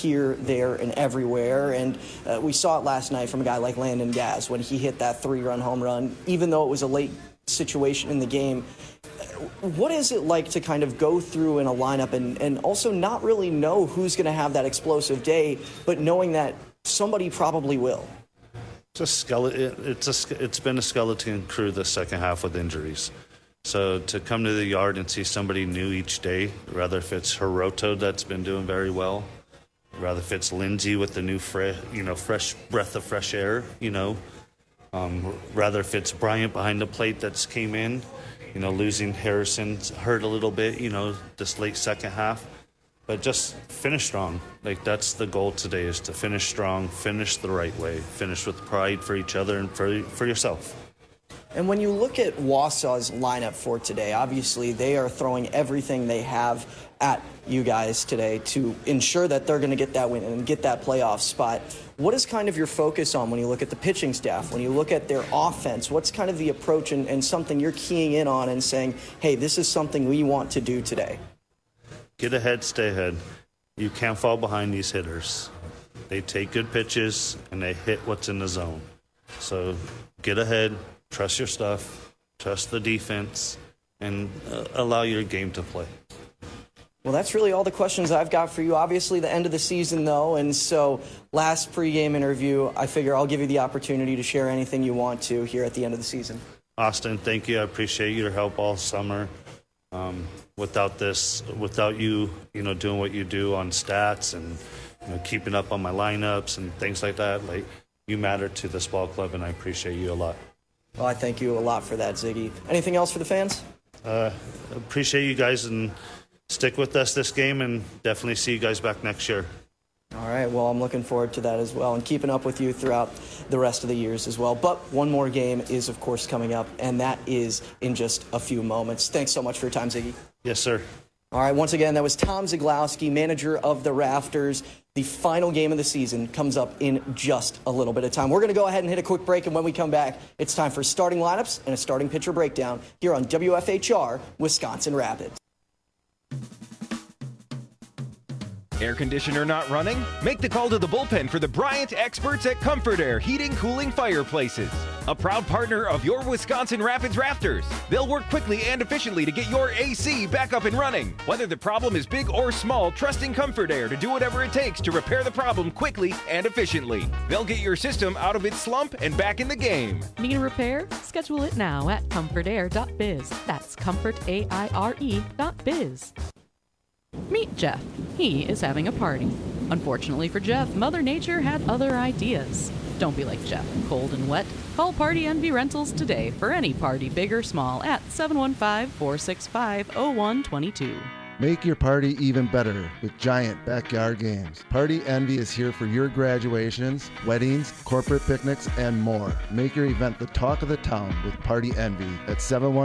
here, there, and everywhere. And we saw it last night from a guy like Landon Gaz when he hit that 3-run home run, even though it was a late situation in the game. What is it like to kind of go through in a lineup and also not really know who's going to have that explosive day, but knowing that somebody probably will? It's been a skeleton crew the second half with injuries. So to come to the yard and see somebody new each day, rather if it's Hiroto that's been doing very well, rather if it's Lindsay with the new fresh breath of fresh air, rather if it's Bryant behind the plate that's came in, losing Harrison's hurt a little bit, this late second half. But just finish strong. That's the goal today, is to finish strong, finish the right way, finish with pride for each other and for yourself. And when you look at Wausau's lineup for today, obviously they are throwing everything they have at you guys today to ensure that they're going to get that win and get that playoff spot. What is kind of your focus on when you look at the pitching staff, when you look at their offense? What's kind of the approach and something you're keying in on and saying, hey, this is something we want to do today? Get ahead, stay ahead. You can't fall behind these hitters. They take good pitches, and they hit what's in the zone. So get ahead, trust your stuff, trust the defense, and allow your game to play. Well, that's really all the questions I've got for you. Obviously, the end of the season, though, and so last pregame interview, I figure I'll give you the opportunity to share anything you want to here at the end of the season. Austin, thank you. I appreciate your help all summer. Without you, doing what you do on stats and keeping up on my lineups and things like that, you matter to this ball club, and I appreciate you a lot. Well, I thank you a lot for that, Ziggy. Anything else for the fans? Appreciate you guys, and stick with us this game, and definitely see you guys back next year. All right, well, I'm looking forward to that as well, and keeping up with you throughout the rest of the years as well. But one more game is, of course, coming up, and that is in just a few moments. Thanks so much for your time, Ziggy. Yes, sir. All right, once again, that was Tom Zaglowski, manager of the Rafters. The final game of the season comes up in just a little bit of time. We're going to go ahead and hit a quick break, and when we come back, it's time for starting lineups and a starting pitcher breakdown here on WFHR Wisconsin Rapids. Air conditioner not running? Make the call to the bullpen for the Bryant experts at Comfort Air Heating, Cooling, Fireplaces. A proud partner of your Wisconsin Rapids Rafters. They'll work quickly and efficiently to get your AC back up and running. Whether the problem is big or small, trusting Comfort Air to do whatever it takes to repair the problem quickly and efficiently. They'll get your system out of its slump and back in the game. Need a repair? Schedule it now at comfortair.biz. That's comfortaire.biz. Meet Jeff. He is having a party. Unfortunately for Jeff, Mother Nature had other ideas. Don't be like Jeff, cold and wet. Call Party Envy Rentals today for any party, big or small, at 715-465-0122. Make your party even better with giant backyard games. Party Envy is here for your graduations, weddings, corporate picnics, and more. Make your event the talk of the town with Party Envy at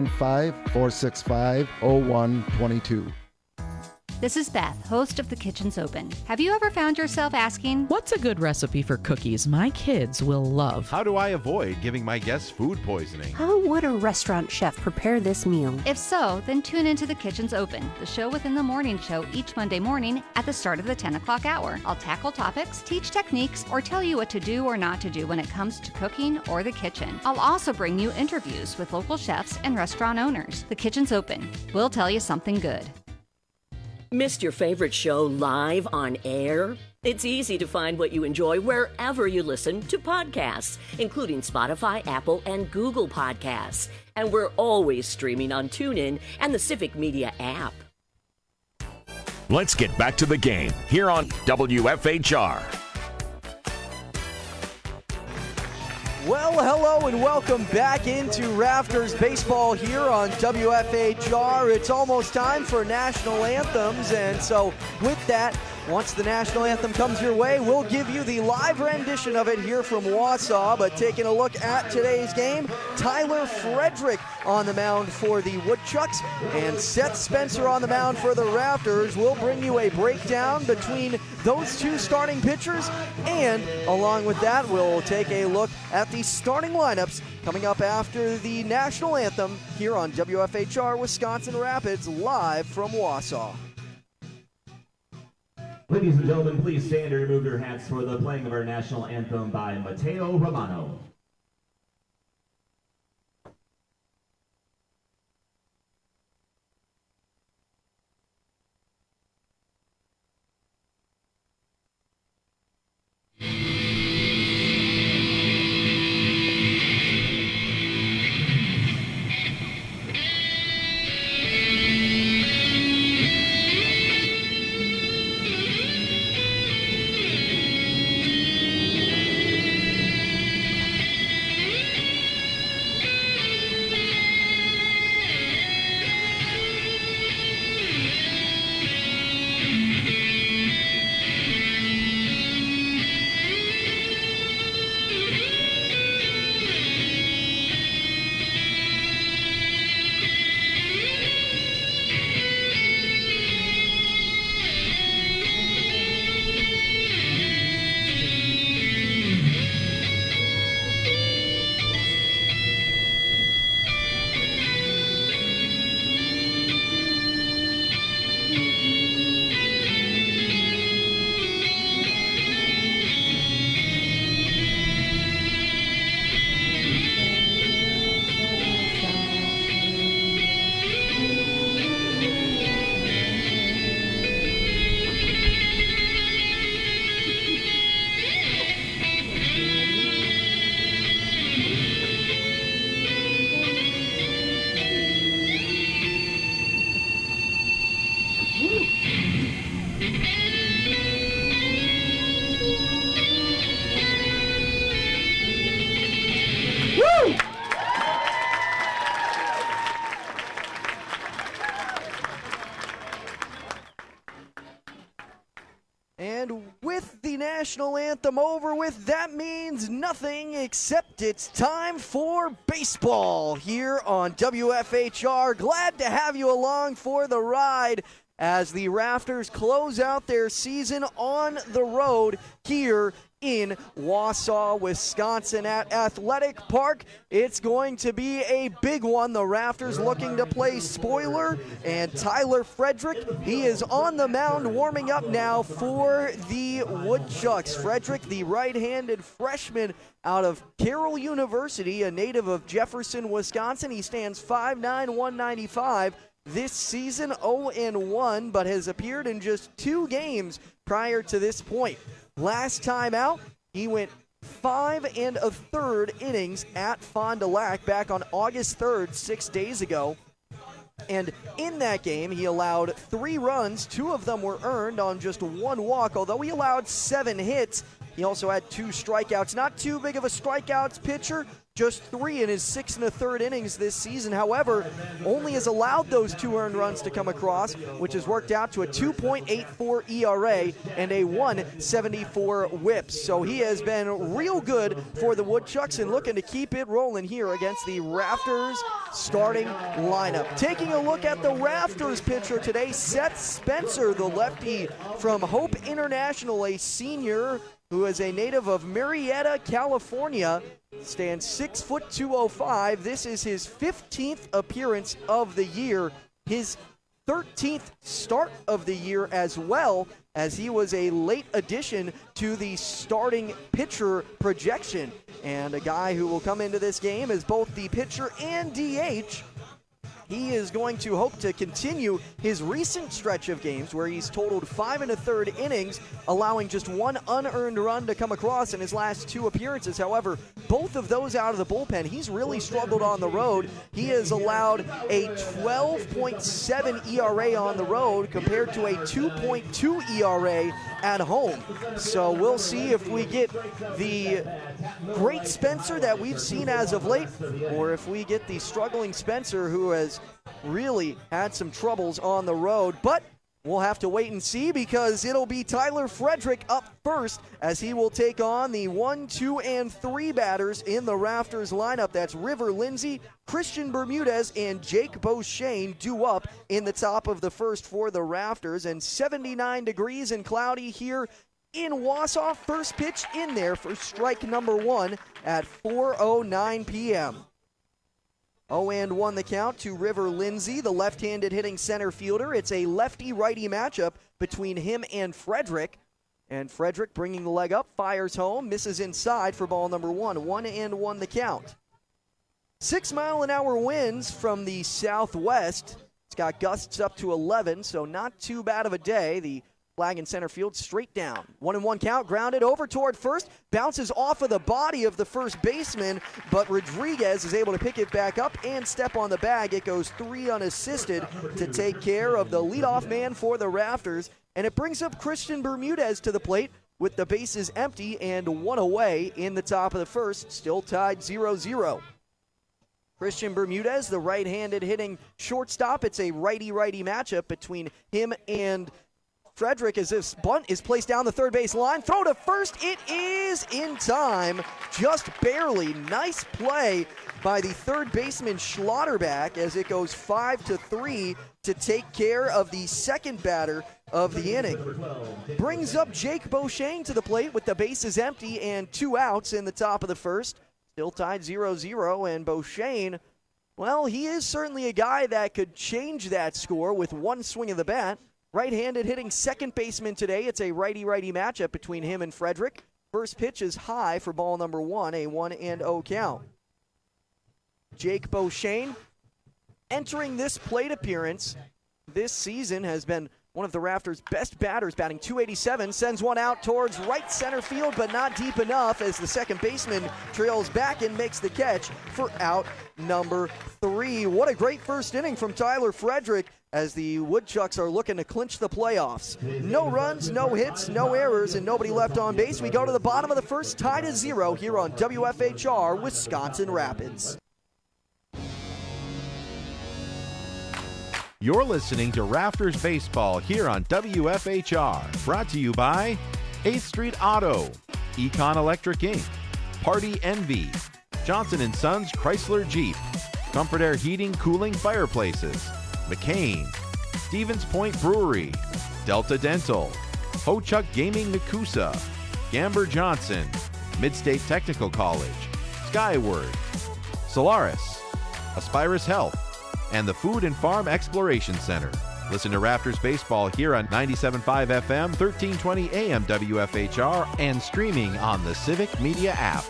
715-465-0122. This is Beth, host of The Kitchen's Open. Have you ever found yourself asking, what's a good recipe for cookies my kids will love? How do I avoid giving my guests food poisoning? How would a restaurant chef prepare this meal? If so, then tune into The Kitchen's Open, the show within the morning show each Monday morning at the start of the 10 o'clock hour. I'll tackle topics, teach techniques, or tell you what to do or not to do when it comes to cooking or the kitchen. I'll also bring you interviews with local chefs and restaurant owners. The Kitchen's Open. We'll tell you something good. Missed your favorite show live on air? It's easy to find what you enjoy wherever you listen to podcasts, including Spotify, Apple, and Google Podcasts. And we're always streaming on TuneIn and the Civic Media app. Let's get back to the game here on WFHR. Well, hello and welcome back into Rafters Baseball here on WFHR. It's almost time for national anthems, and so with that, once the national anthem comes your way, we'll give you the live rendition of it here from Wausau. But taking a look at today's game, Tyler Frederick on the mound for the Woodchucks and Seth Spencer on the mound for the Rafters. We'll bring you a breakdown between those two starting pitchers, and along with that, we'll take a look at the starting lineups coming up after the national anthem here on WFHR Wisconsin Rapids, live from Wausau. Ladies and gentlemen, please stand and remove your hats for the playing of our national anthem by Mateo Romano. And with the national anthem over with, that means nothing except it's time for baseball here on WFHR. Glad to have you along for the ride as the Rafters close out their season on the road here in Wausau, Wisconsin at Athletic Park. It's going to be a big one. The Rafters looking to play spoiler, and Tyler Frederick, he is on the mound warming up now for the Woodchucks. Frederick, the right-handed freshman out of Carroll University, a native of Jefferson, Wisconsin. He stands 5'9", 195. This season 0-1, but has appeared in just 2 games prior to this point. Last time out, he went 5 1/3 innings at Fond du Lac back on August 3rd, 6 days ago. And in that game, he allowed 3 runs. 2 of them were earned on just 1 walk. Although he allowed 7 hits, he also had 2 strikeouts. Not too big of a strikeouts pitcher. Just 3 in his 6 1/3 innings this season. However, only has allowed those 2 earned runs to come across, which has worked out to a 2.84 ERA and a 1.74 whip. So he has been real good for the Woodchucks and looking to keep it rolling here against the Rafters starting lineup. Taking a look at the Rafters pitcher today, Seth Spencer, the lefty from Hope International, a senior who is a native of Marietta, California, stands 6', 205. This is his 15th appearance of the year, his 13th start of the year as well, as he was a late addition to the starting pitcher projection. And a guy who will come into this game as both the pitcher and DH. He is going to hope to continue his recent stretch of games where he's totaled 5 1/3 innings, allowing just 1 unearned run to come across in his last 2 appearances. However, both of those out of the bullpen, he's really struggled on the road. He has allowed a 12.7 ERA on the road compared to a 2.2 ERA at home. So we'll see if we get the great Spencer that we've seen as of late, or if we get the struggling Spencer who has really had some troubles on the road. But we'll have to wait and see, because it'll be Tyler Frederick up first as he will take on the 1, 2, and 3 batters in the Rafters lineup. That's River Lindsay, Christian Bermudez, and Jake Beauchene due up in the top of the first for the Rafters. And 79 degrees and cloudy here in Wausau. First pitch in there for strike number 1 at 4:09 p.m. 0-1 the count to River Lindsay, the left-handed hitting center fielder. It's a lefty-righty matchup between him and Frederick. And Frederick bringing the leg up, fires home, misses inside for ball number 1. 1-1 the count. 6-mile-an-hour winds from the southwest. It's got gusts up to 11, so not too bad of a day. The flag in center field, straight down. 1-1 count, grounded over toward first, bounces off of the body of the first baseman, but Rodriguez is able to pick it back up and step on the bag. It goes 3 unassisted to take care of the leadoff man for the Rafters, and it brings up Christian Bermudez to the plate with the bases empty and 1 away in the top of the first, still tied 0-0. Christian Bermudez, the right-handed hitting shortstop. It's a righty-righty matchup between him and Frederick as this bunt is placed down the third base line. Throw to first. It is in time, just barely. Nice play by the third baseman Schlotterback as it goes 5-3 to take care of the second batter of the inning. Brings up Jake Beauchene to the plate with the bases empty and 2 outs in the top of the first. Still tied 0-0, and Beauchene, well, he is certainly a guy that could change that score with one swing of the bat. Right-handed hitting second baseman today. It's a righty-righty matchup between him and Frederick. First pitch is high for ball number 1, a 1-0 count. Jake Beauchene, entering this plate appearance this season, has been one of the Rafters' best batters, batting .287, sends one out towards right center field, but not deep enough as the second baseman trails back and makes the catch for out number 3. What a great first inning from Tyler Frederick as the Woodchucks are looking to clinch the playoffs. No runs, no hits, no errors, and nobody left on base. We go to the bottom of the first, tied at 0 here on WFHR Wisconsin Rapids. You're listening to Rafters Baseball here on WFHR. Brought to you by 8th Street Auto, Econ Electric Inc., Party Envy, Johnson & Sons Chrysler Jeep, Comfort Air Heating, Cooling Fireplaces, McCain, Stevens Point Brewery, Delta Dental, Ho-Chuck Gaming Nakusa, Gamber Johnson, Midstate Technical College, Skyward, Solaris, Aspirus Health, and the Food and Farm Exploration Center. Listen to Rafters Baseball here on 97.5 FM, 1320 AM WFHR, and streaming on the Civic Media app.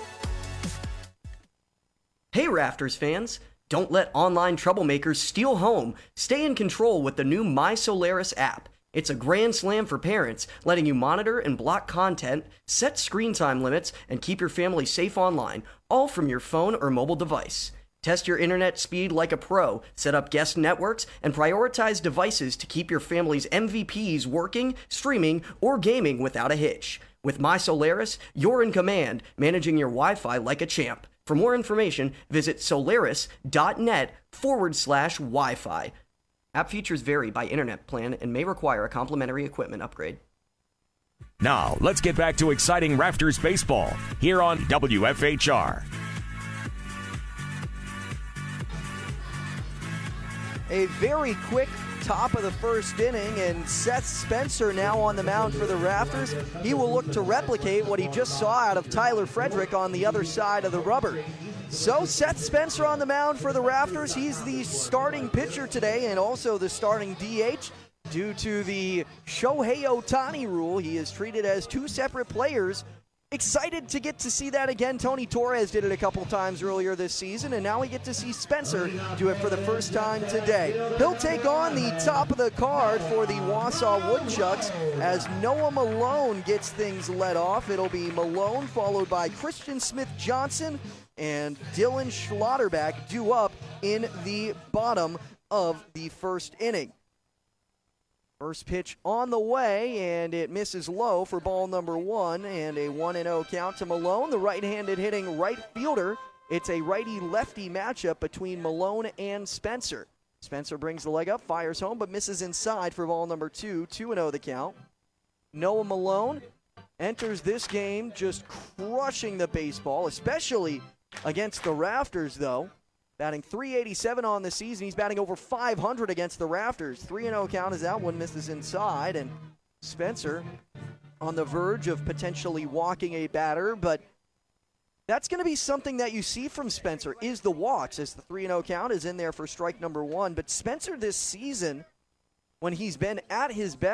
Hey Rafters fans, don't let online troublemakers steal home. Stay in control with the new My Solaris app. It's a grand slam for parents, letting you monitor and block content, set screen time limits, and keep your family safe online, all from your phone or mobile device. Test your internet speed like a pro, set up guest networks, and prioritize devices to keep your family's MVPs working, streaming, or gaming without a hitch. With My Solaris, you're in command, managing your Wi-Fi like a champ. For more information, visit solaris.net/Wi-Fi. App features vary by internet plan and may require a complimentary equipment upgrade. Now, let's get back to exciting Rafters baseball here on WFHR. A very quick top of the first inning, and Seth Spencer now on the mound for the Rafters. He will look to replicate what he just saw out of Tyler Frederick on the other side of the rubber. So Seth Spencer on the mound for the Rafters. He's the starting pitcher today and also the starting DH. Due to the Shohei Ohtani rule, he is treated as 2 separate players. Excited to get to see that again. Tony Torres did it a couple times earlier this season, and now we get to see Spencer do it for the first time today. He'll take on the top of the card for the Wausau Woodchucks as Noah Malone gets things led off. It'll be Malone followed by Christian Smith-Johnson and Dylan Schlotterback due up in the bottom of the first inning. First pitch on the way, and it misses low for ball number 1, and a 1-0 count to Malone, the right-handed hitting right fielder. It's a righty-lefty matchup between Malone and Spencer. Spencer brings the leg up, fires home, but misses inside for ball number 2, 2-0 the count. Noah Malone enters this game just crushing the baseball, especially against the Rafters, though. Batting .387 on the season. He's batting over .500 against the Rafters. 3-0 count is out. One misses inside. And Spencer on the verge of potentially walking a batter. But that's going to be something that you see from Spencer is the walks as the 3-0 count is in there for strike number 1. But Spencer this season, when he's been at his best,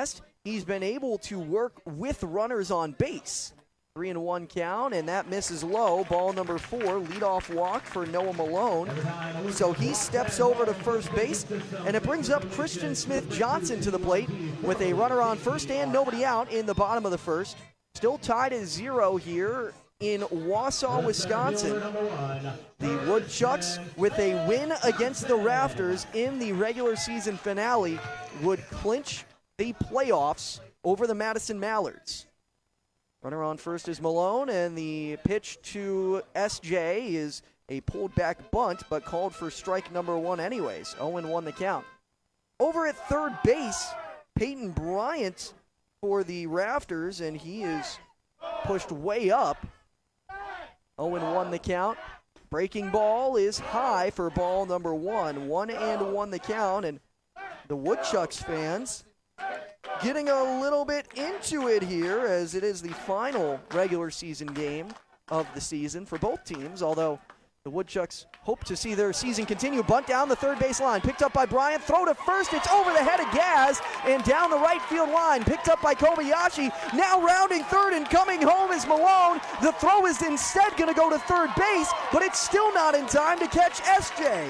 he's been able to work with runners on base. 3-1 count, and that misses low. Ball number 4, leadoff walk for Noah Malone. So he steps over to first base, and it brings up Christian Smith-Johnson to the plate with a runner on first and nobody out in the bottom of the first. Still tied at 0 here in Wausau, Wisconsin. The Woodchucks, with a win against the Rafters in the regular season finale, would clinch the playoffs over the Madison Mallards. Runner on first is Malone, and the pitch to SJ is a pulled back bunt, but called for strike number 1 anyways. 0-1 the count. Over at third base, Peyton Bryant for the Rafters, and he is pushed way up. 0-1 the count. Breaking ball is high for ball number 1. 1-1 the count, and the Woodchucks fans getting a little bit into it here, as it is the final regular season game of the season for both teams, although the Woodchucks hope to see their season continue. Bunt down the third base line, picked up by Bryant, throw to first, it's over the head of Gaz, and down the right field line, picked up by Kobayashi, now rounding third and coming home is Malone. The throw is instead going to go to third base, but it's still not in time to catch SJ.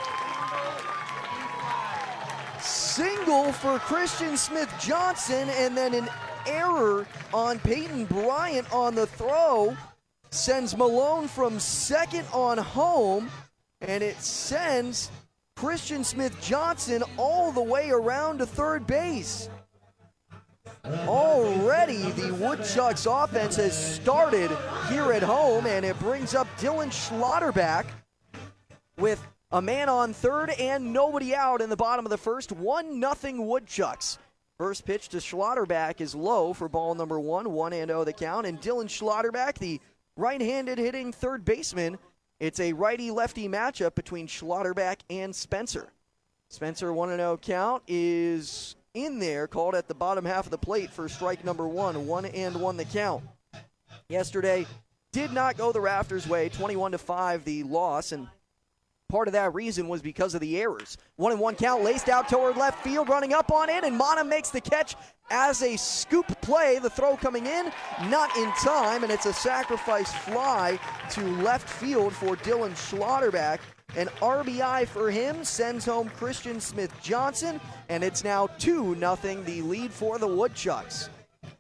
Single for Christian Smith-Johnson, and then an error on Peyton Bryant on the throw sends Malone from second on home, and it sends Christian Smith-Johnson all the way around to third base. Already the Woodchucks offense has started here at home, and it brings up Dylan Schlotterback with a man on third and nobody out in the bottom of the first. 1-0 Woodchucks. First pitch to Schlotterback is low for ball number 1. 1-0 the count. And Dylan Schlotterback, the right-handed hitting third baseman. It's a righty-lefty matchup between Schlotterback and Spencer. Spencer, 1-0 count, is in there, called at the bottom half of the plate for strike number 1. 1-1 the count. Yesterday did not go the Rafters' way. 21-5 the loss, and part of that reason was because of the errors. 1-1 count, laced out toward left field, running up on it, and Mana makes the catch as a scoop play. The throw coming in, not in time, and it's a sacrifice fly to left field for Dylan Schlotterback. An RBI for him sends home Christian Smith-Johnson, and it's now 2-0 the lead for the Woodchucks.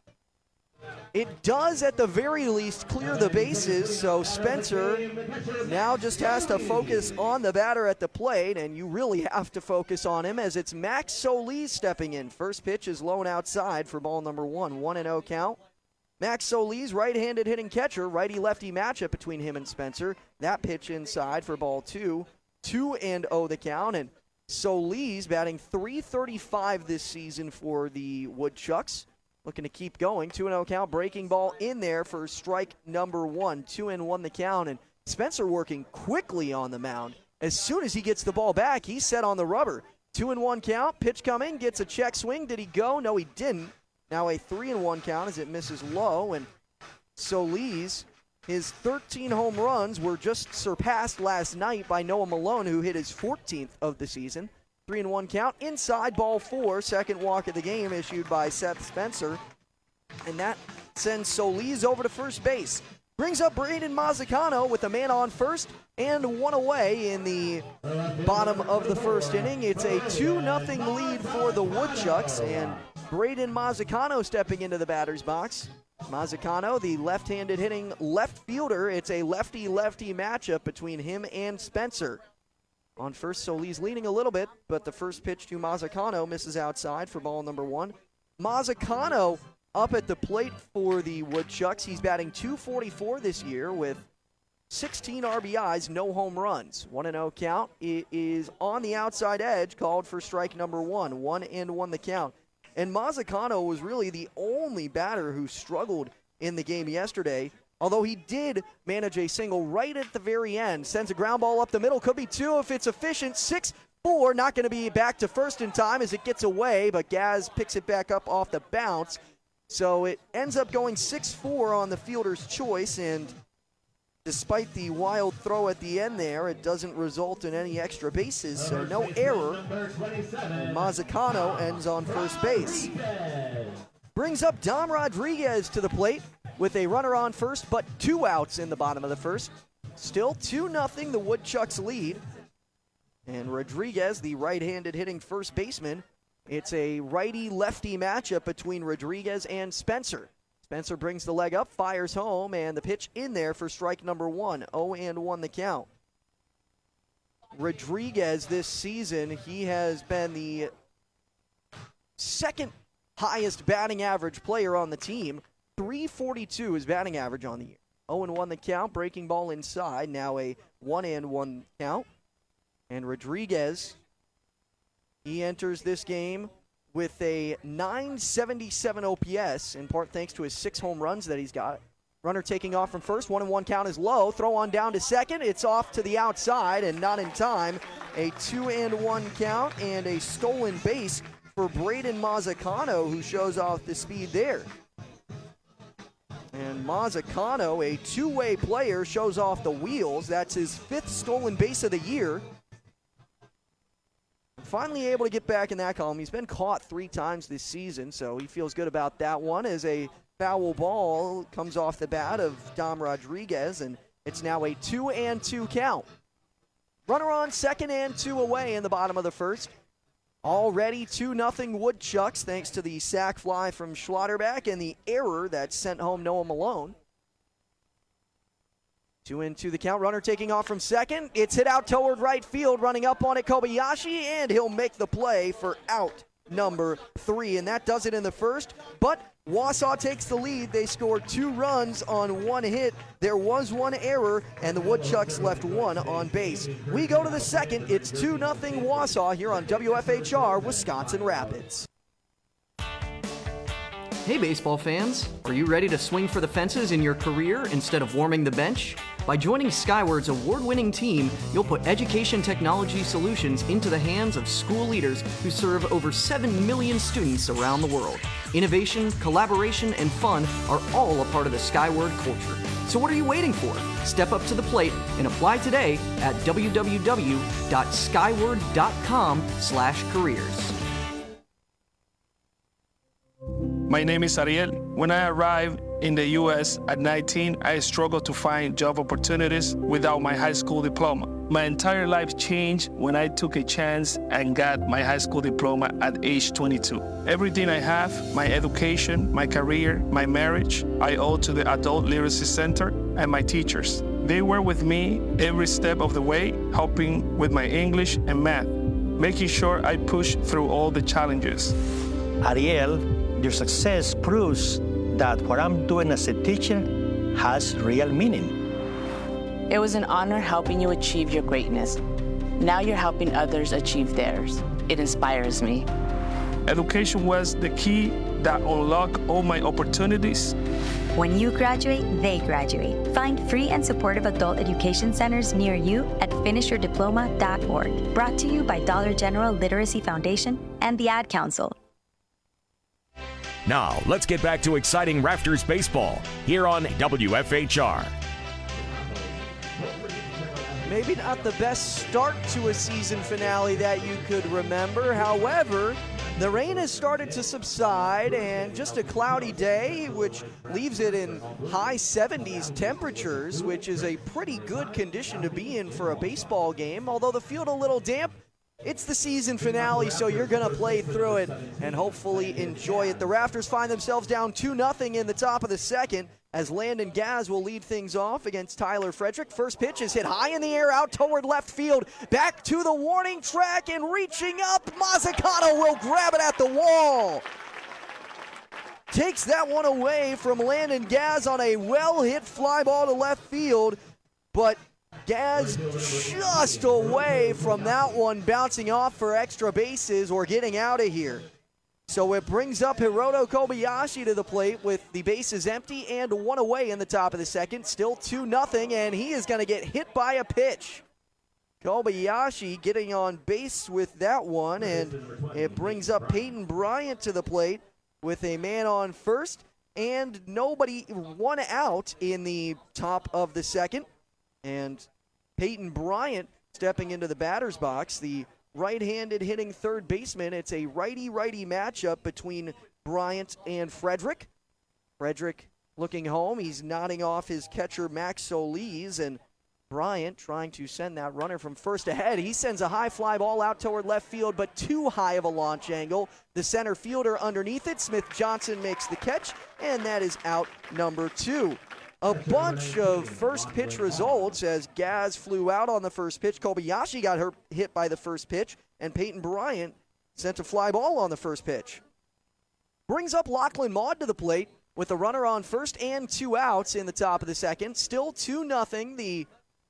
It does, at the very least, clear the bases, so Spencer now just has to focus on the batter at the plate, and you really have to focus on him, as it's Max Solis stepping in. First pitch is low and outside for ball number 1. 1-0 count. Max Solis, right-handed hitting catcher, righty-lefty matchup between him and Spencer. That pitch inside for ball 2. 2-0 the count, and Solis batting .335 this season for the Woodchucks. Looking to keep going. 2-0 count. Breaking ball in there for strike number 1. 2-1 the count. And Spencer working quickly on the mound. As soon as he gets the ball back, he's set on the rubber. 2-1 count. Pitch coming. Gets a check swing. Did he go? No, he didn't. Now a 3-1 count as it misses low. And Solis, his 13 home runs were just surpassed last night by Noah Malone, who hit his 14th of the season. 3-1 count, inside ball 4, second walk of the game issued by Seth Spencer. And that sends Solis over to first base. Brings up Braden Mazzacano with a man on first and one away in the bottom of the first inning. It's a 2-0 lead for the Woodchucks, and Braden Mazzacano stepping into the batter's box. Mazzacano, the left-handed hitting left fielder. It's a lefty-lefty matchup between him and Spencer. On first, Solis leading a little bit, but the first pitch to Mazzacano misses outside for ball number 1. Mazzacano up at the plate for the Woodchucks. He's batting .244 this year with 16 RBIs, no home runs. 1-0 count. It is on the outside edge, called for strike number 1. 1-1 the count. And Mazzacano was really the only batter who struggled in the game yesterday, although he did manage a single right at the very end. Sends a ground ball up the middle. Could be 2 if it's efficient. 6-4. Not going to be back to first in time as it gets away, but Gaz picks it back up off the bounce. So it ends up going 6-4 on the fielder's choice, and Despite the wild throw at the end there, it doesn't result in any extra bases, so no error. And Mazzacano ends on first base. Brings up Dom Rodriguez to the plate with a runner on first, but 2 outs in the bottom of the first. Still 2-0 the Woodchucks lead. And Rodriguez, the right-handed hitting first baseman, it's a righty-lefty matchup between Rodriguez and Spencer. Spencer brings the leg up, fires home, and the pitch in there for strike number 1. 0-1 the count. Rodriguez this season, he has been the second highest batting average player on the team. 342 is batting average on the year. 0-1 the count, breaking ball inside, now a 1-1 count. And Rodriguez, he enters this game with a 977 OPS, in part thanks to his 6 home runs that he's got. Runner taking off from first, 1-1 count is low. Throw on down to second, it's off to the outside and not in time. A 2-1 count and a stolen base for Braden Mazzacano, who shows off the speed there. And Mazzacano, a two-way player, shows off the wheels. That's his 5th stolen base of the year. Finally able to get back in that column. He's been caught 3 times this season, so he feels good about that one as a foul ball comes off the bat of Dom Rodriguez, and it's now a 2-2 count. Runner on second and 2 away in the bottom of the first. Already 2-0 Woodchucks thanks to the sac fly from Schlotterbeck and the error that sent home Noah Malone. 2-2 the count. Runner taking off from second. It's hit out toward right field. Running up on it, Kobayashi, and he'll make the play for out number 3. And that does it in the first. But Wausau takes the lead. They scored 2 runs on 1 hit. There was 1 error, and the Woodchucks left 1 on base. We go to the second. It's 2-0 Wausau here on WFHR Wisconsin Rapids. Hey baseball fans, are you ready to swing for the fences in your career instead of warming the bench? By joining Skyward's award-winning team, you'll put education technology solutions into the hands of school leaders who serve over 7 million students around the world. Innovation, collaboration, and fun are all a part of the Skyward culture. So what are you waiting for? Step up to the plate and apply today at www.skyward.com/careers. My name is Ariel. When I arrived in the U.S. at 19, I struggled to find job opportunities without my high school diploma. My entire life changed when I took a chance and got my high school diploma at age 22. Everything I have, my education, my career, my marriage, I owe to the Adult Literacy Center and my teachers. They were with me every step of the way, helping with my English and math, making sure I pushed through all the challenges. Ariel, your success proves that what I'm doing as a teacher has real meaning. It was an honor helping you achieve your greatness. Now you're helping others achieve theirs. It inspires me. Education was the key that unlocked all my opportunities. When you graduate, they graduate. Find free and supportive adult education centers near you at finishyourdiploma.org. Brought to you by Dollar General Literacy Foundation and the Ad Council. Now, let's get back to exciting Rafters baseball here on WFHR. Maybe not the best start to a season finale that you could remember. However, the rain has started to subside, and just a cloudy day, which leaves it in high 70s temperatures, which is a pretty good condition to be in for a baseball game. Although the field a little damp, it's the season finale, so you're going to play through it and hopefully enjoy it. The Rafters find themselves down 2-0 in the top of the second as Landon Gaz will lead things off against Tyler Frederick. First pitch is hit high in the air out toward left field. Back to the warning track and reaching up. Mazzacano will grab it at the wall. Takes that one away from Landon Gaz on a well-hit fly ball to left field, but Gaz just away from that one, bouncing off for extra bases or getting out of here. So it brings up Hiroto Kobayashi to the plate with the bases empty and 1 away in the top of the second. Still 2-0, and he is going to get hit by a pitch. Kobayashi getting on base with that one, and it brings up Peyton Bryant to the plate with a man on first and nobody, 1 out in the top of the second. And Peyton Bryant stepping into the batter's box, the right-handed hitting third baseman. It's a righty-righty matchup between Bryant and Frederick. Frederick looking home. He's nodding off his catcher, Max Solis, and Bryant trying to send that runner from first ahead. He sends a high fly ball out toward left field, but too high of a launch angle. The center fielder underneath it, Smith Johnson, makes the catch, and that is out number 2. A bunch of first pitch results as Gaz flew out on the first pitch. Kobayashi got hit by the first pitch, and Peyton Bryant sent a fly ball on the first pitch. Brings up Lachlan Maud to the plate with a runner on first and 2 outs in the top of the second. Still 2-0, the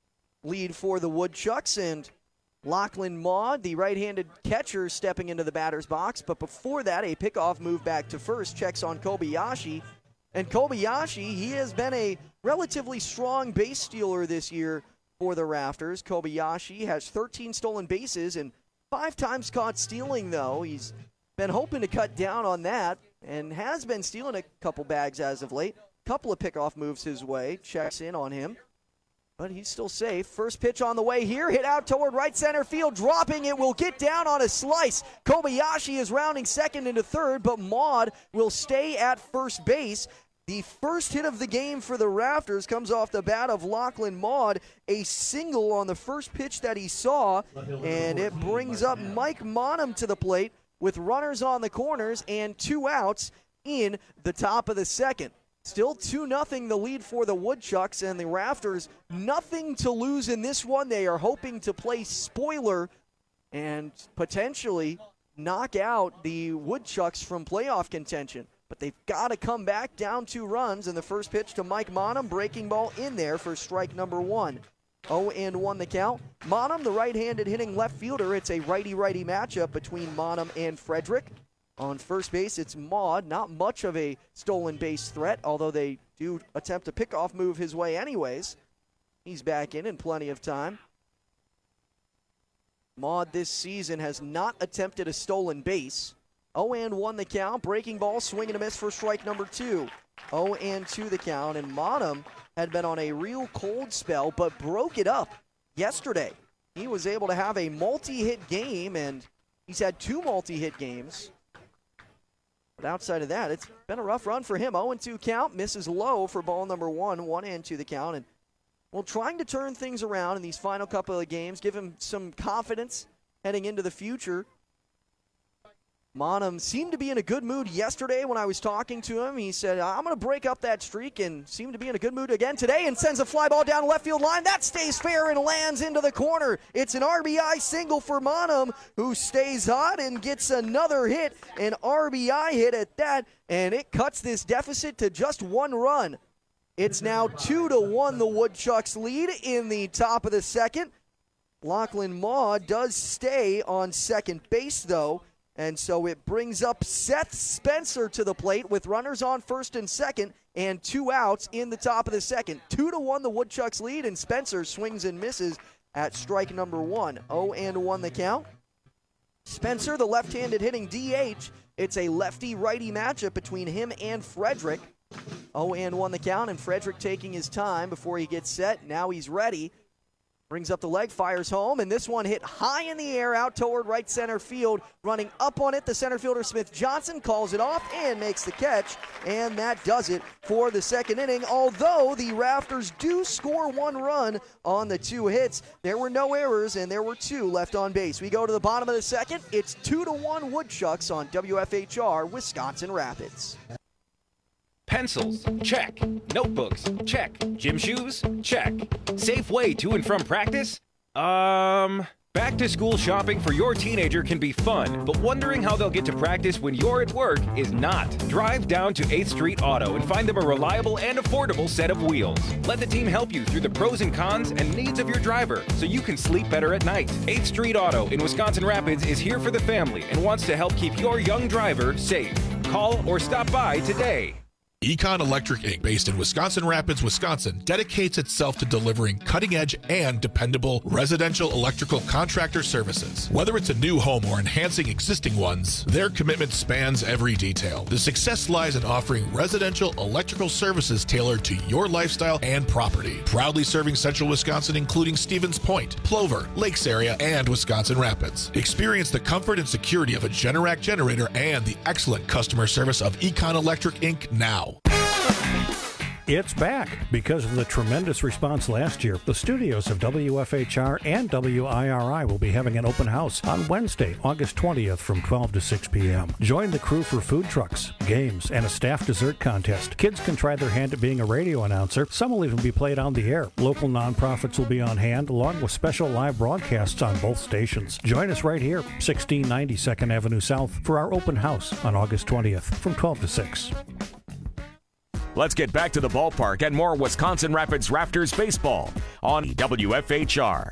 lead for the Woodchucks, and Lachlan Maud, the right-handed catcher, stepping into the batter's box. But before that, a pickoff move back to first checks on Kobayashi. And Kobayashi, he has been a relatively strong base stealer this year for the Rafters. Kobayashi has 13 stolen bases and 5 times caught stealing, though. He's been hoping to cut down on that and has been stealing a couple bags as of late. Couple of pickoff moves his way. Checks in on him. But he's still safe. First pitch on the way here. Hit out toward right center field. Dropping it. Will get down on a slice. Kobayashi is rounding second into third, but Maud will stay at first base. The first hit of the game for the Rafters comes off the bat of Lachlan Maud. A single on the first pitch that he saw. And it brings up Mike Monham to the plate with runners on the corners and 2 outs in the top of the second. Still 2-0 the lead for the Woodchucks, and the Rafters nothing to lose in this one. They are hoping to play spoiler and potentially knock out the Woodchucks from playoff contention. But they've got to come back down 2 runs, and the first pitch to Mike Monham, breaking ball in there for strike number 1. 0-1 the count. Monham, the right-handed hitting left fielder. It's a righty-righty matchup between Monham and Frederick. On first base, it's Maud. Not much of a stolen base threat, although they do attempt a pickoff move his way anyways. He's back in plenty of time. Maud this season has not attempted a stolen base. 0-1 the count. Breaking ball, swing and a miss for strike number 2. 0-2 the count, and Monham had been on a real cold spell, but broke it up yesterday. He was able to have a multi-hit game, and he's had 2 multi-hit games. But outside of that, it's been a rough run for him. 0-2 count, misses low for ball number 1, 1-2 the count. And well, trying to turn things around in these final couple of games, give him some confidence heading into the future. Monham seemed to be in a good mood yesterday when I was talking to him. He said, I'm going to break up that streak, and seemed to be in a good mood again today, and sends a fly ball down left field line. That stays fair and lands into the corner. It's an RBI single for Monham, who stays hot and gets another hit, an RBI hit at that, and it cuts this deficit to just 1 run. It's now 2-1 the Woodchucks lead in the top of the second. Lachlan Maud does stay on second base, though. And so it brings up Seth Spencer to the plate with runners on first and second and 2 outs in the top of the second. 2-1 the Woodchucks lead, and Spencer swings and misses at strike number 1. 0-1 the count. Spencer, the left-handed hitting DH. It's a lefty-righty matchup between him and Frederick. 0-1 the count, and Frederick taking his time before he gets set. Now he's ready. Brings up the leg, fires home, and this one hit high in the air out toward right center field. Running up on it, the center fielder Smith Johnson calls it off and makes the catch, and that does it for the second inning. Although the Rafters do score 1 run on the 2 hits, there were no errors, and there were 2 left on base. We go to the bottom of the second. It's 2-1 Woodchucks on WFHR Wisconsin Rapids. Pencils, check. Notebooks, check. Gym shoes, check. Safe way to and from practice? Back to school shopping for your teenager can be fun, but wondering how they'll get to practice when you're at work is not. Drive down to 8th Street Auto and find them a reliable and affordable set of wheels. Let the team help you through the pros and cons and needs of your driver so you can sleep better at night. 8th Street Auto in Wisconsin Rapids is here for the family and wants to help keep your young driver safe. Call or stop by today. Econ Electric Inc., based in Wisconsin Rapids, Wisconsin, dedicates itself to delivering cutting-edge and dependable residential electrical contractor services. Whether it's a new home or enhancing existing ones, their commitment spans every detail. The success lies in offering residential electrical services tailored to your lifestyle and property. Proudly serving central Wisconsin, including Stevens Point, Plover, Lakes area, and Wisconsin Rapids. Experience the comfort and security of a Generac generator and the excellent customer service of Econ Electric Inc. now. It's back. Because of the tremendous response last year, the studios of WFHR and WIRI will be having an open house on Wednesday, August 20th from 12 to 6 p.m. Join the crew for food trucks, games, and a staff dessert contest. Kids can try their hand at being a radio announcer. Some will even be played on the air. Local nonprofits will be on hand, along with special live broadcasts on both stations. Join us right here, 1690 2nd Avenue South, for our open house on August 20th from 12 to 6. Let's get back to the ballpark and more Wisconsin Rapids Raptors baseball on WFHR.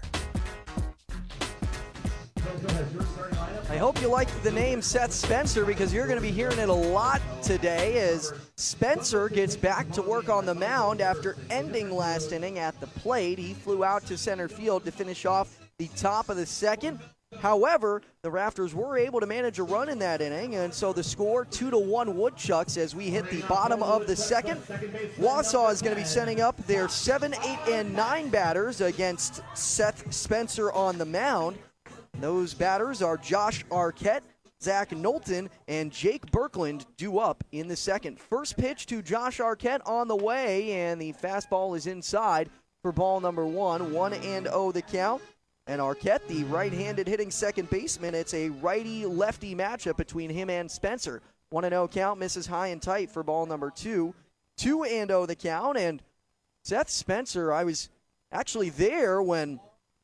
I hope you like the name Seth Spencer, because you're going to be hearing it a lot today as Spencer gets back to work on the mound after ending last inning at the plate. He flew out to center field to finish off the top of the second. However, the Raptors were able to manage a run in that inning, and so the score 2-1 Woodchucks as we hit the bottom of the second. Wausau is going to be sending up their 7, 8, and 9 batters against Seth Spencer on the mound. Those batters are Josh Arquette, Zach Knowlton, and Jake Birkland due up in the second. First pitch to Josh Arquette on the way, and the fastball is inside for ball number 1. 1-0 the count. And Arquette, the right-handed hitting second baseman, it's a righty-lefty matchup between him and Spencer. 1-0 count, misses high and tight for ball number 2. 2-0 the count, and Seth Spencer, I was actually there when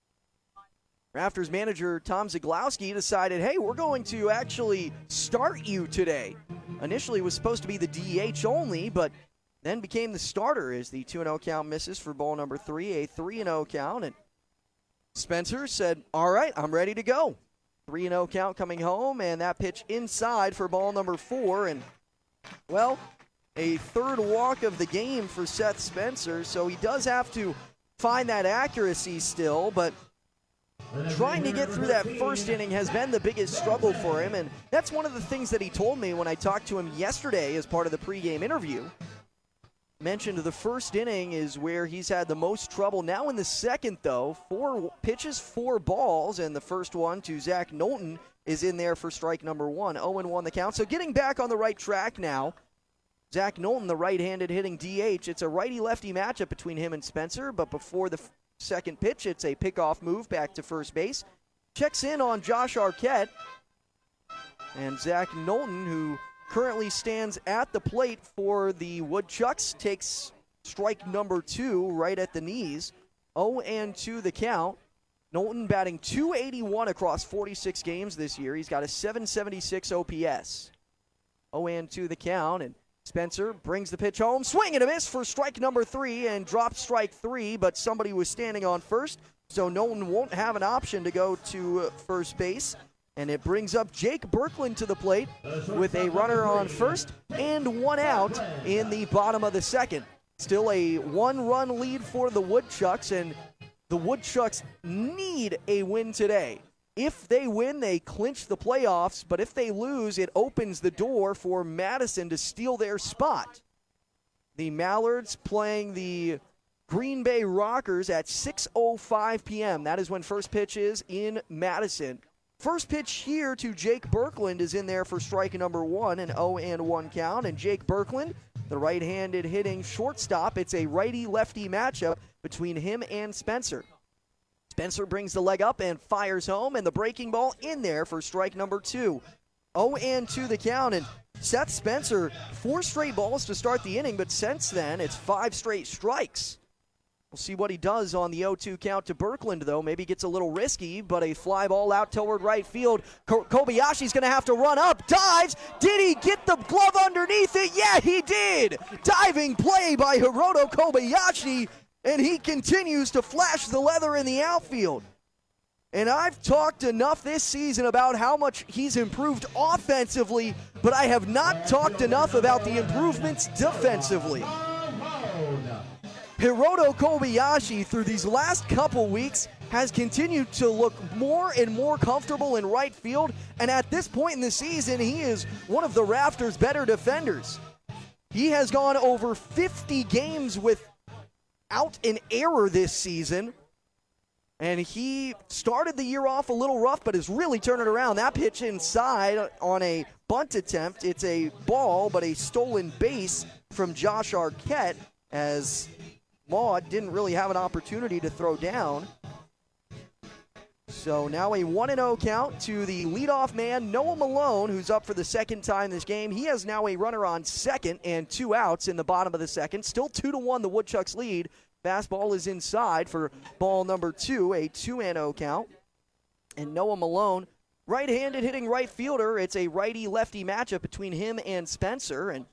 Raptors manager Tom Zaglowski decided, hey, we're going to actually start you today. Initially it was supposed to be the DH only, but then became the starter as the 2-0 count misses for ball number 3, a 3-0 count, and Spencer said, all right, I'm ready to go. 3-0 count coming home, and that pitch inside for ball number 4. And, well, a third walk of the game for Seth Spencer, so he does have to find that accuracy still, but trying to get through that first inning has been the biggest struggle for him, and that's one of the things that he told me when I talked to him yesterday as part of the pregame interview. Mentioned the first inning is where he's had the most trouble. Now in the second, though, 4 pitches, 4 balls, and the first one to Zach Knowlton is in there for strike number 1. 0-1 the count. So getting back on the right track now. Zach Knowlton, the right-handed hitting DH. It's a righty-lefty matchup between him and Spencer, but before the second pitch, it's a pickoff move back to first base. Checks in on Josh Arquette. And Zach Knowlton, who currently stands at the plate for the Woodchucks, takes strike number 2 right at the knees. 0-2 the count. Knowlton batting .281 across 46 games this year. He's got a .776 OPS. 0-2 the count, and Spencer brings the pitch home. Swing and a miss for strike number 3 and dropped strike 3, but somebody was standing on first, so Knowlton won't have an option to go to first base. And it brings up Jake Birkland to the plate with a runner on first and 1 out in the bottom of the second. Still a 1-run lead for the Woodchucks, and the Woodchucks need a win today. If they win, they clinch the playoffs, but if they lose, it opens the door for Madison to steal their spot. The Mallards playing the Green Bay Rockers at 6:05 p.m. That is when first pitch is in Madison. First pitch here to Jake Birkland is in there for strike number 1, an 0-1 count. And Jake Birkland, the right-handed hitting shortstop, it's a righty-lefty matchup between him and Spencer. Spencer brings the leg up and fires home, and the breaking ball in there for strike number 2. 0-2 the count, and Seth Spencer, 4 straight balls to start the inning, but since then it's 5 straight strikes. We'll see what he does on the 0-2 count to Birkland, though. Maybe gets a little risky, but a fly ball out toward right field. Kobayashi's going to have to run up. Dives. Did he get the glove underneath it? Yeah, he did. Diving play by Hiroto Kobayashi, and he continues to flash the leather in the outfield. And I've talked enough this season about how much he's improved offensively, but I have not talked enough about the improvements defensively. Hiroto Kobayashi, through these last couple weeks, has continued to look more and more comfortable in right field, and at this point in the season, he is one of the Raptors' better defenders. He has gone over 50 games without an error this season. And he started the year off a little rough, but is really turning around. That pitch inside on a bunt attempt. It's a ball, but a stolen base from Josh Arquette, as Maud didn't really have an opportunity to throw down. So now a 1-0 count to the leadoff man, Noah Malone, who's up for the second time this game. He has now a runner on second and 2 outs in the bottom of the second. Still 2-1 the Woodchucks lead. Fastball is inside for ball number 2, a 2-0 count. And Noah Malone, right-handed hitting right fielder. It's a righty-lefty matchup between him and Spencer. And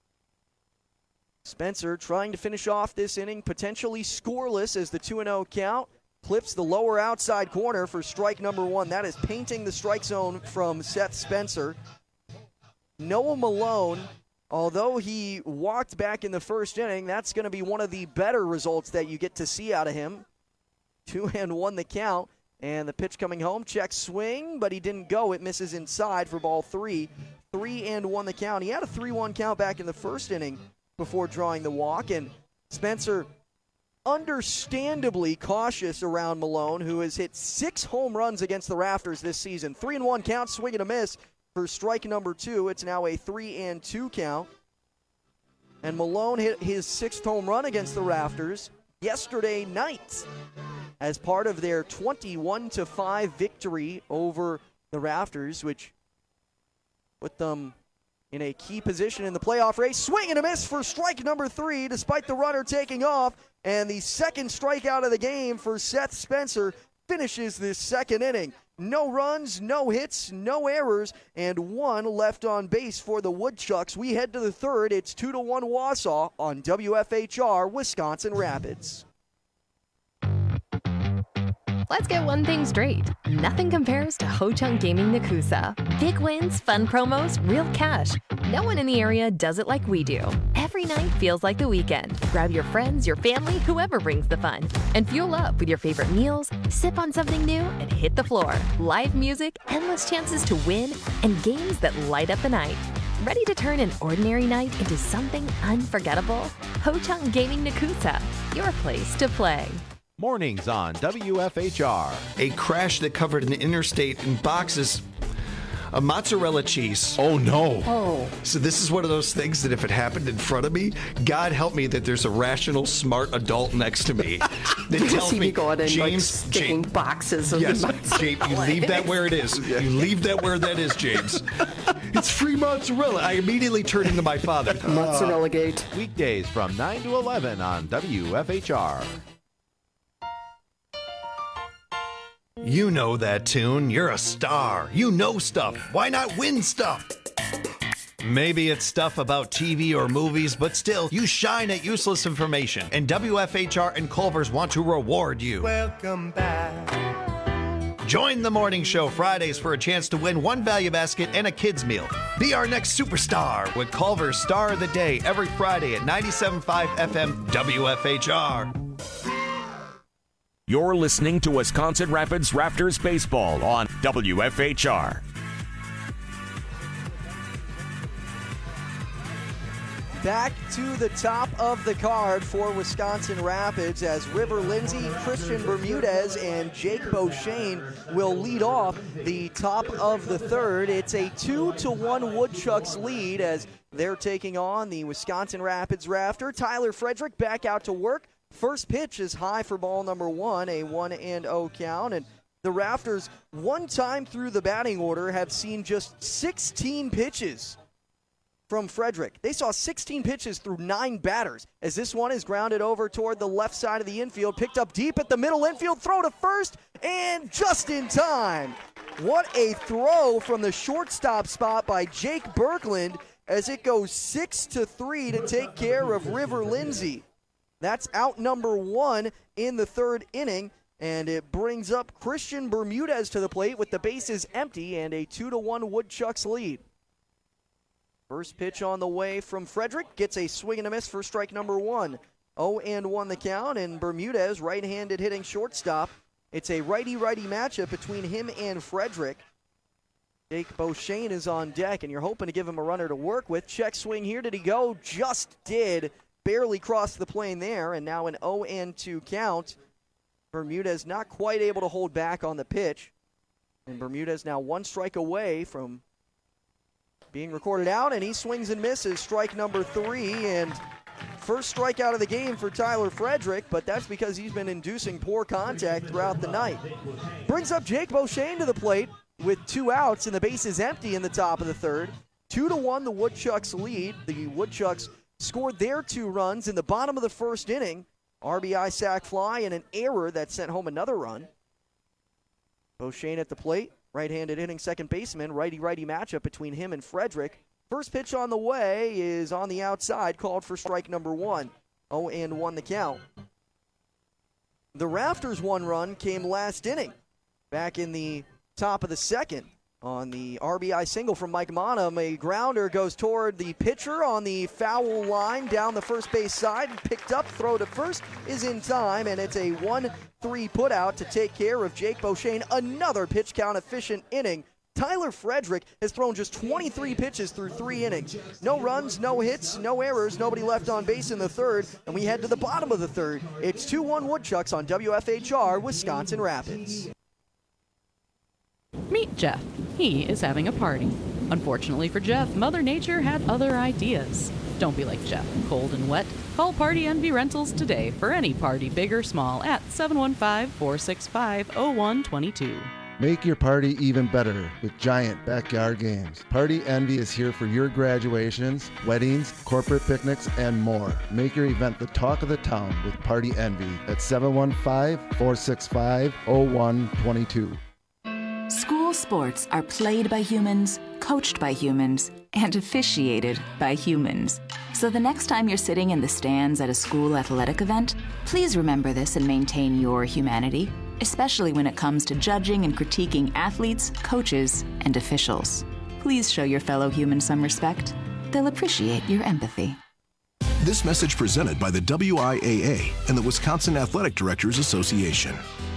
Spencer trying to finish off this inning, potentially scoreless as the 2-0 count. Clips the lower outside corner for strike number 1. That is painting the strike zone from Seth Spencer. Noah Malone, although he walked back in the first inning, that's going to be one of the better results that you get to see out of him. 2-1 the count, and the pitch coming home. Check swing, but he didn't go. It misses inside for ball 3. 3-1 the count. He had a 3-1 count back in the first inning before drawing the walk, and Spencer understandably cautious around Malone, who has hit 6 home runs against the Raptors this season. 3-1 count, swing and a miss for strike number 2. It's now a 3-2 count. And Malone hit his 6th home run against the Raptors yesterday night as part of their 21-5 victory over the Raptors, which put them in a key position in the playoff race. Swing and a miss for strike number 3, despite the runner taking off. And the second strikeout of the game for Seth Spencer finishes this second inning. No runs, no hits, no errors, and 1 left on base for the Woodchucks. We head to the third. It's 2-1 Wausau on WFHR Wisconsin Rapids. Let's get one thing straight. Nothing compares to Ho-Chunk Gaming Nakusa. Big wins, fun promos, real cash. No one in the area does it like we do. Every night feels like the weekend. Grab your friends, your family, whoever brings the fun. And fuel up with your favorite meals, sip on something new, and hit the floor. Live music, endless chances to win, and games that light up the night. Ready to turn an ordinary night into something unforgettable? Ho-Chunk Gaming Nakusa, your place to play. Mornings on WFHR. A crash that covered an interstate in boxes of mozzarella cheese. Oh, no. Oh. So this is one of those things that if it happened in front of me, God help me that there's a rational, smart adult next to me that tells me, James, sticking boxes of yes, mozzarella. James, you leave that where it is. You leave that where that is, James. It's free mozzarella. I immediately turn into my father. Mozzarella Gate. Weekdays from 9 to 11 on WFHR. You know that tune. You're a star. You know stuff. Why not win stuff? Maybe it's stuff about TV or movies, but still, you shine at useless information. And WFHR and Culver's want to reward you. Welcome back. Join the morning show Fridays for a chance to win 1 value basket and a kids meal. Be our next superstar with Culver's Star of the Day every Friday at 97.5 FM WFHR. You're listening to Wisconsin Rapids Raptors Baseball on WFHR. Back to the top of the card for Wisconsin Rapids as River Lindsay, Christian Bermudez, and Jake Beauchene will lead off the top of the third. It's a 2-1 Woodchucks lead as they're taking on the Wisconsin Rapids Rafter. Tyler Frederick back out to work. First pitch is high for ball number 1, a 1-0 count. And the Rafters, one time through the batting order, have seen just 16 pitches from Frederick. They saw 16 pitches through 9 batters as this one is grounded over toward the left side of the infield, picked up deep at the middle infield, throw to first, and just in time. What a throw from the shortstop spot by Jake Berkland as it goes 6-3 to take care of River Lindsay. That's out number 1 in the third inning. and it brings up Christian Bermudez to the plate with the bases empty and a 2-1 Woodchucks lead. First pitch on the way from Frederick, gets a swing and a miss for strike number 1. 0-1 the count, and Bermudez, right-handed hitting shortstop. It's a righty-righty matchup between him and Frederick. Jake Beauchene is on deck, and you're hoping to give him a runner to work with. Check swing here. Did he go? Just did. Barely crossed the plane there, and now an 0-2 count. Bermudez not quite able to hold back on the pitch. And Bermudez now one strike away from being recorded out, and he swings and misses. Strike number 3, and first strikeout of the game for Tyler Frederick, but that's because he's been inducing poor contact throughout the night. Brings up Jake Beauchene to the plate with 2 outs, and the base is empty in the top of the third. 2-1 the Woodchucks lead. The Woodchucks scored their 2 runs in the bottom of the first inning. RBI sac fly and an error that sent home another run. Beauchene at the plate. Right-handed hitting second baseman, righty-righty matchup between him and Frederick. First pitch on the way is on the outside, called for strike number 1. 0-1 the count. The Rafters 1 run came last inning, back in the top of the second. On the RBI single from Mike Monum, a grounder goes toward the pitcher on the foul line down the first base side. Picked up, throw to first is in time, and it's a 1-3 putout to take care of Jake Beauchene. Another pitch count efficient inning. Tyler Frederick has thrown just 23 pitches through 3 innings. No runs, no hits, no errors, nobody left on base in the third, and we head to the bottom of the third. It's 2-1 Woodchucks on WFHR, Wisconsin Rapids. Meet Jeff. He is having a party. Unfortunately for Jeff, Mother Nature had other ideas. Don't be like Jeff, cold and wet. Call Party Envy Rentals today for any party, big or small, at 715-465-0122. Make your party even better with giant backyard games. Party Envy is here for your graduations, weddings, corporate picnics, and more. Make your event the talk of the town with Party Envy at 715-465-0122. School sports are played by humans, coached by humans, and officiated by humans. So the next time you're sitting in the stands at a school athletic event, please remember this and maintain your humanity, especially when it comes to judging and critiquing athletes, coaches, and officials. Please show your fellow humans some respect. They'll appreciate your empathy. This message presented by the WIAA and the Wisconsin Athletic Directors Association.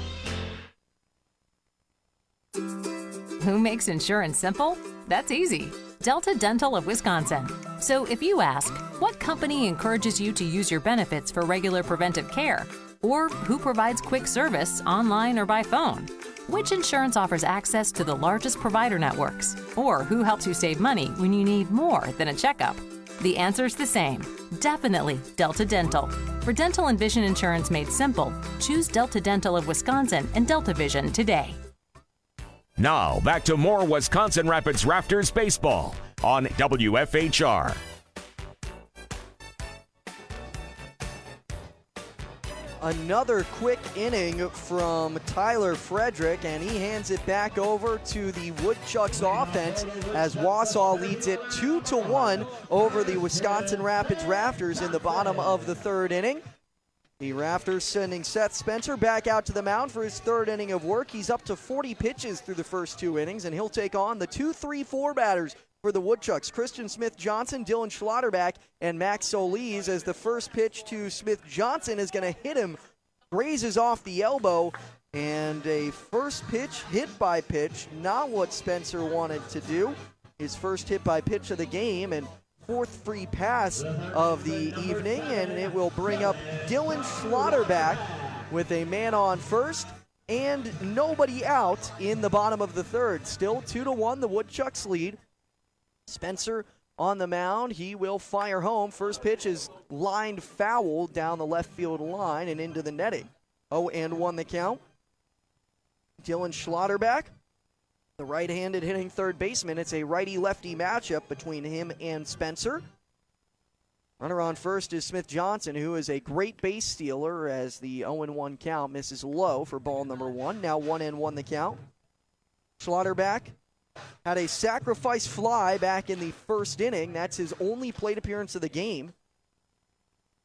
Who makes insurance simple? That's easy. Delta Dental of Wisconsin. So if you ask, what company encourages you to use your benefits for regular preventive care? Or who provides quick service online or by phone? Which insurance offers access to the largest provider networks? Or who helps you save money when you need more than a checkup? The answer's the same. Definitely Delta Dental. For dental and vision insurance made simple, choose Delta Dental of Wisconsin and Delta Vision today. Now, back to more Wisconsin Rapids Rafters baseball on WFHR. Another quick inning from Tyler Frederick, and he hands it back over to the Woodchucks offense as Wausau leads it 2-1 over the Wisconsin Rapids Rafters in the bottom of the third inning. The Rafters sending Seth Spencer back out to the mound for his third inning of work. He's up to 40 pitches through the first 2 innings, and he'll take on the 2-3-4 batters for the Woodchucks. Christian Smith-Johnson, Dylan Schlotterbeck, and Max Solis, as the first pitch to Smith-Johnson is going to hit him, grazes off the elbow, and a first pitch, hit by pitch, not what Spencer wanted to do. His first hit by pitch of the game, and fourth free pass of the evening, and it will bring up Dylan Schlotterbeck with a man on first and nobody out in the bottom of the third. Still 2-1, the Woodchucks lead. Spencer on the mound. He will fire home. First pitch is lined foul down the left field line and into the netting. 0-1 the count. Dylan Schlotterbeck, the right-handed hitting third baseman. It's a righty-lefty matchup between him and Spencer. Runner on first is Smith-Johnson, who is a great base stealer, as the 0-1 count misses low for ball number 1. Now 1-1 the count. Schlotterbeck had a sacrifice fly back in the first inning. That's his only plate appearance of the game.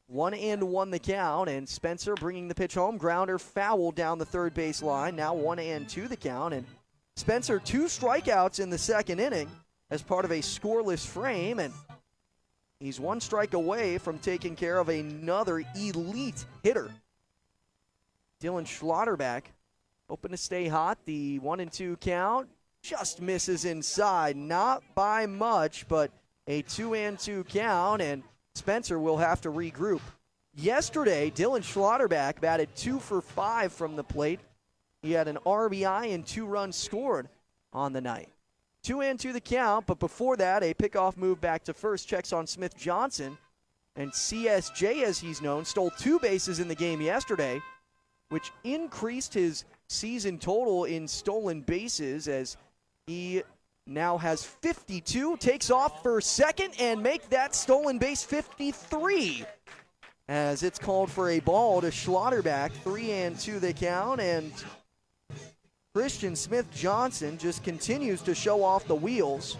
1-1 the count, and Spencer bringing the pitch home. Grounder fouled down the third base line. Now 1-2 the count, and Spencer 2 strikeouts in the second inning as part of a scoreless frame, and he's 1 strike away from taking care of another elite hitter. Dylan Schlotterbeck hoping to stay hot. The 1-2 count just misses inside, not by much, but a 2-2 count, and Spencer will have to regroup. Yesterday, Dylan Schlotterbeck batted 2 for 5 from the plate. He had an RBI and 2 runs scored on the night. 2-2 the count, but before that, a pickoff move back to first checks on Smith Johnson. And CSJ, as he's known, stole 2 bases in the game yesterday, which increased his season total in stolen bases as he now has 52, takes off for second and make that stolen base 53 as it's called for a ball to Schlotterbeck. 3-2 the count, and Christian Smith Johnson just continues to show off the wheels.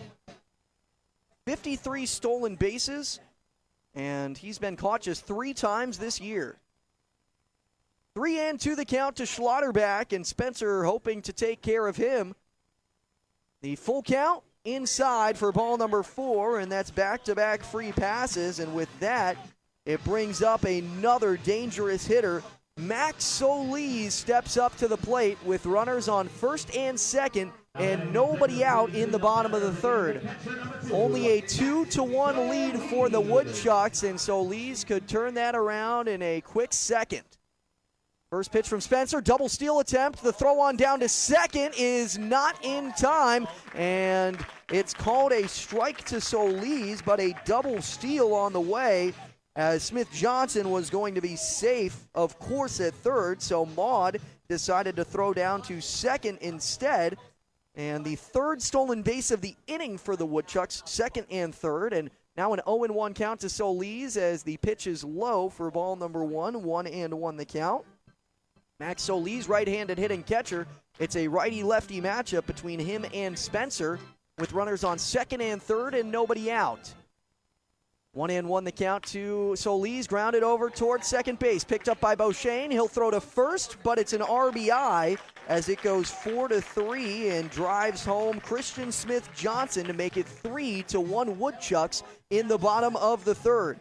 53 stolen bases, and he's been caught just 3 times this year. 3-2 the count to Schlotterbeck, and Spencer hoping to take care of him. The full count inside for ball number 4, and that's back-to-back free passes. And with that, it brings up another dangerous hitter. Max Solis steps up to the plate with runners on first and second and nobody out in the bottom of the third. Only a 2-1 lead for the Woodchucks, and Solis could turn that around in a quick second. First pitch from Spencer, double steal attempt. The throw on down to second is not in time, and it's called a strike to Solis, but a double steal on the way as Smith Johnson was going to be safe, of course, at third, so Maud decided to throw down to second instead. And the third stolen base of the inning for the Woodchucks, second and third, and now an 0-1 count to Solis as the pitch is low for ball number 1, 1-1 the count. Max Solis, right-handed hitting catcher. It's a righty-lefty matchup between him and Spencer with runners on second and third and nobody out. 1-1 the count to Solis, grounded over towards second base. Picked up by Beauchene. He'll throw to first, but it's an RBI as it goes 4-3 and drives home Christian Smith Johnson to make it 3-1 Woodchucks in the bottom of the third.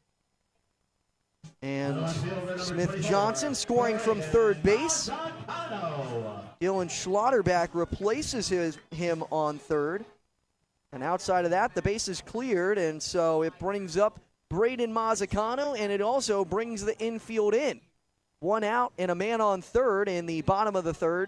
And Smith Johnson scoring from third base. Dylan Schlotterbeck replaces him on third. And outside of that, the base is cleared, and so it brings up Braden Mazzacano, and it also brings the infield in. 1 out and a man on third in the bottom of the third.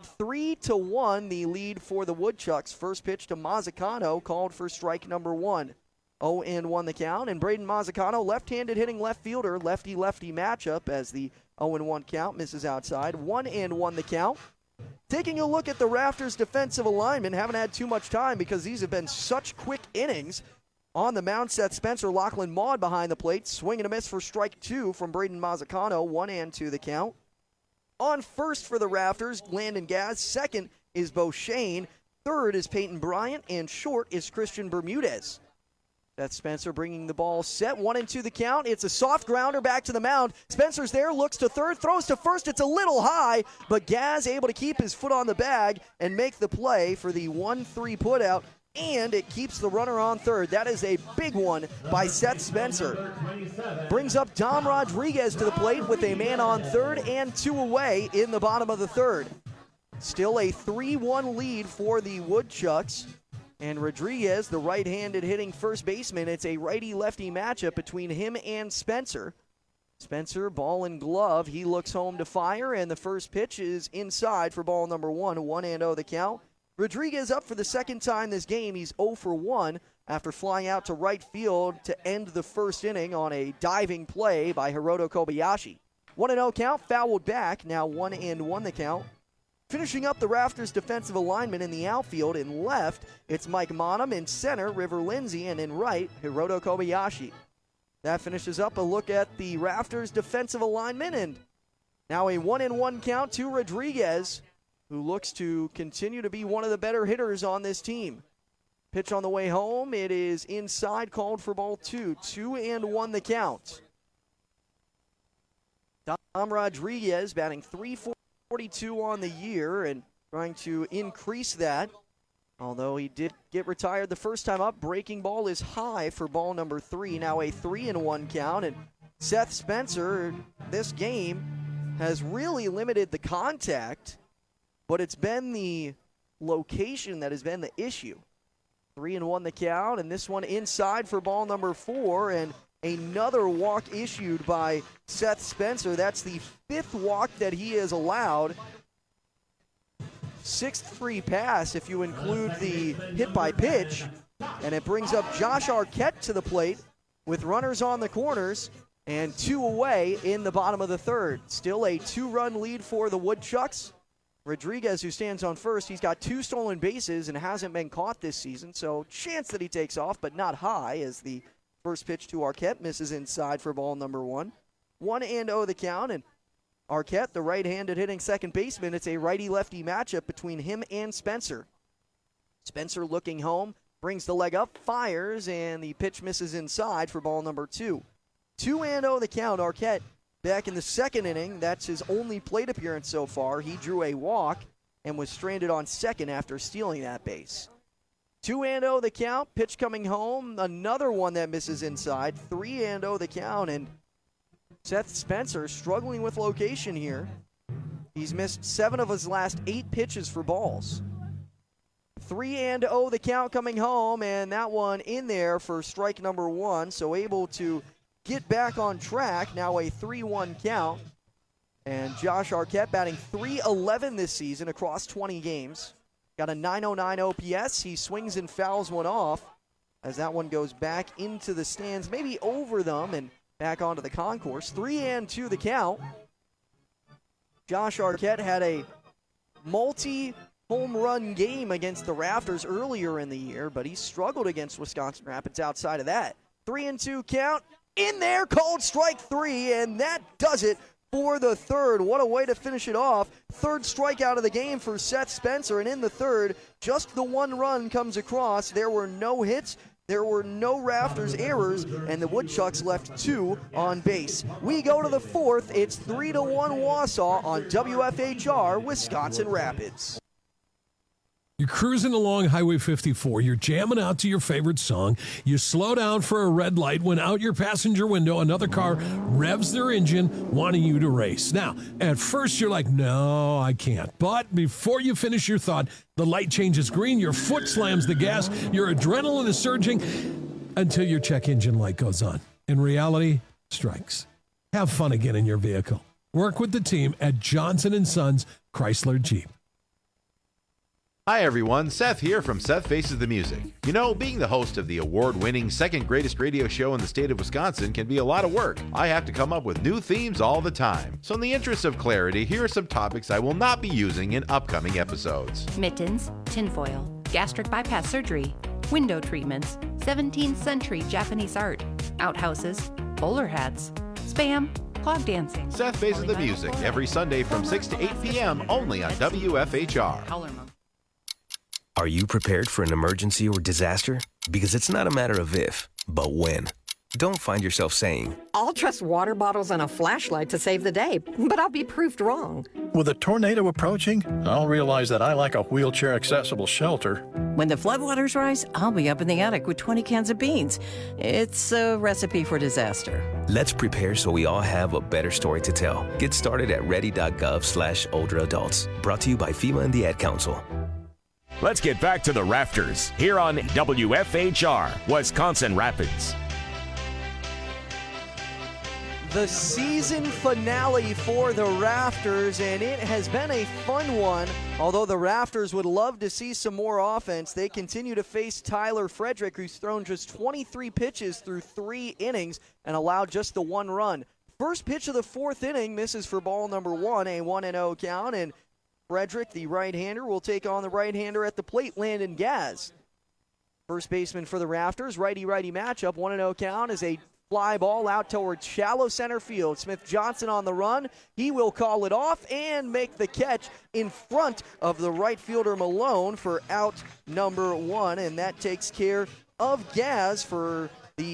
3-1 the lead for the Woodchucks. First pitch to Mazzacano called for strike number 1. 0-1 the count, and Braden Mazzacano, left-handed hitting left fielder, lefty-lefty matchup as the 0-1 count misses outside. 1-1 the count. Taking a look at the Rafters defensive alignment, haven't had too much time because these have been such quick innings. On the mound, Seth Spencer, Lachlan Maud behind the plate, swing and a miss for strike 2 from Braden Mazzacano. 1-2 the count. On first for the Rafters, Landon Gaz. Second is Beauchene. Third is Peyton Bryant, and short is Christian Bermudez. That's Spencer bringing the ball set. 1-2 the count. It's a soft grounder back to the mound. Spencer's there, looks to third, throws to first. It's a little high, but Gaz able to keep his foot on the bag and make the play for the 1-3 putout, and it keeps the runner on third. That is a big one by Seth Spencer. Brings up Dom Rodriguez to the plate with a man on third and 2 away in the bottom of the third. Still a 3-1 lead for the Woodchucks. And Rodriguez, the right-handed hitting first baseman, it's a righty-lefty matchup between him and Spencer. Spencer, ball and glove, he looks home to fire, and the first pitch is inside for ball number 1, 1-0 the count. Rodriguez up for the second time this game. He's 0 for 1 after flying out to right field to end the first inning on a diving play by Hiroto Kobayashi. 1-0 count, fouled back, now 1-1 the count. Finishing up the Rafters defensive alignment in the outfield, in left, it's Mike Monum, in center, River Lindsay, and in right, Hiroto Kobayashi. That finishes up a look at the Rafters defensive alignment, and now a 1-1 count to Rodriguez, who looks to continue to be one of the better hitters on this team. Pitch on the way home, it is inside, called for ball 2. 2-1 the count. Rodriguez batting .342 on the year and trying to increase that. Although he did get retired the first time up, breaking ball is high for ball number 3. Now a 3-1 count. And Seth Spencer, this game, has really limited the contact, but it's been the location that has been the issue. 3-1 the count, and this one inside for ball number 4, and another walk issued by Seth Spencer. That's the 5th walk that he has allowed. 6th free pass if you include the hit by pitch, and it brings up Josh Arquette to the plate with runners on the corners and 2 away in the bottom of the 3rd. Still a 2-run lead for the Woodchucks. Rodriguez, who stands on first, he's got 2 stolen bases and hasn't been caught this season, so chance that he takes off, but not high, as the first pitch to Arquette misses inside for ball number 1. 1-0 the count, and Arquette, the right-handed hitting second baseman, it's a righty-lefty matchup between him and Spencer. Spencer looking home, brings the leg up, fires, and the pitch misses inside for ball number 2. 2-0 the count. Arquette back in the 2nd inning. That's his only plate appearance so far. He drew a walk and was stranded on second after stealing that base. 2-0 the count. Pitch coming home. Another one that misses inside. 3-0 the count. And Seth Spencer struggling with location here. He's missed 7 of his last 8 pitches for balls. 3-0 the count coming home, and that one in there for strike number 1. So able to get back on track. Now a 3-1 count. And Josh Arquette batting .311 this season across 20 games. Got a .909 OPS. He swings and fouls one off as that one goes back into the stands, maybe over them and back onto the concourse. 3-2 the count. Josh Arquette had a multi-home run game against the Rafters earlier in the year, but he struggled against Wisconsin Rapids outside of that. 3-2 count. In there, called strike 3, and that does it for the 3rd. What a way to finish it off. 3rd strikeout of the game for Seth Spencer, and in the 3rd, just the 1 run comes across. There were no hits, there were no Rafters errors, and the Woodchucks left 2 on base. We go to the 4th. It's 3-1 Wausau on WFHR Wisconsin Rapids. You're cruising along Highway 54. You're jamming out to your favorite song. You slow down for a red light when out your passenger window, another car revs their engine, wanting you to race. Now, at first you're like, no, I can't. But before you finish your thought, the light changes green, your foot slams the gas, your adrenaline is surging until your check engine light goes on. And reality strikes. Have fun again in your vehicle. Work with the team at Johnson & Sons Chrysler Jeep. Hi everyone, Seth here from Seth Faces the Music. You know, being the host of the award-winning second greatest radio show in the state of Wisconsin can be a lot of work. I have to come up with new themes all the time. So in the interest of clarity, here are some topics I will not be using in upcoming episodes. Mittens, tinfoil, gastric bypass surgery, window treatments, 17th century Japanese art, outhouses, bowler hats, spam, clog dancing. Seth Faces the Music every Sunday from 6 to 8 p.m. only on WFHR. Are you prepared for an emergency or disaster? Because it's not a matter of if, but when. Don't find yourself saying, I'll trust water bottles and a flashlight to save the day, but I'll be proved wrong. With a tornado approaching, I'll realize that I lack a wheelchair-accessible shelter. When the floodwaters rise, I'll be up in the attic with 20 cans of beans. It's a recipe for disaster. Let's prepare so we all have a better story to tell. Get started at ready.gov/older adults. Brought to you by FEMA and the Ad Council. Let's get back to the Rafters here on WFHR, Wisconsin Rapids. The season finale for the Rafters, and it has been a fun one. Although the Rafters would love to see some more offense, they continue to face Tyler Frederick, who's thrown just 23 pitches through 3 innings and allowed just the 1 run. First pitch of the 4th inning misses for ball number 1, a 1-0 count, and Frederick, the right-hander, will take on the right-hander at the plate, Landon Gaz. First baseman for the Rafters, righty-righty matchup, 1-0 count is a fly ball out towards shallow center field. Smith Johnson on the run. He will call it off and make the catch in front of the right fielder Malone for out number 1, and that takes care of Gaz for the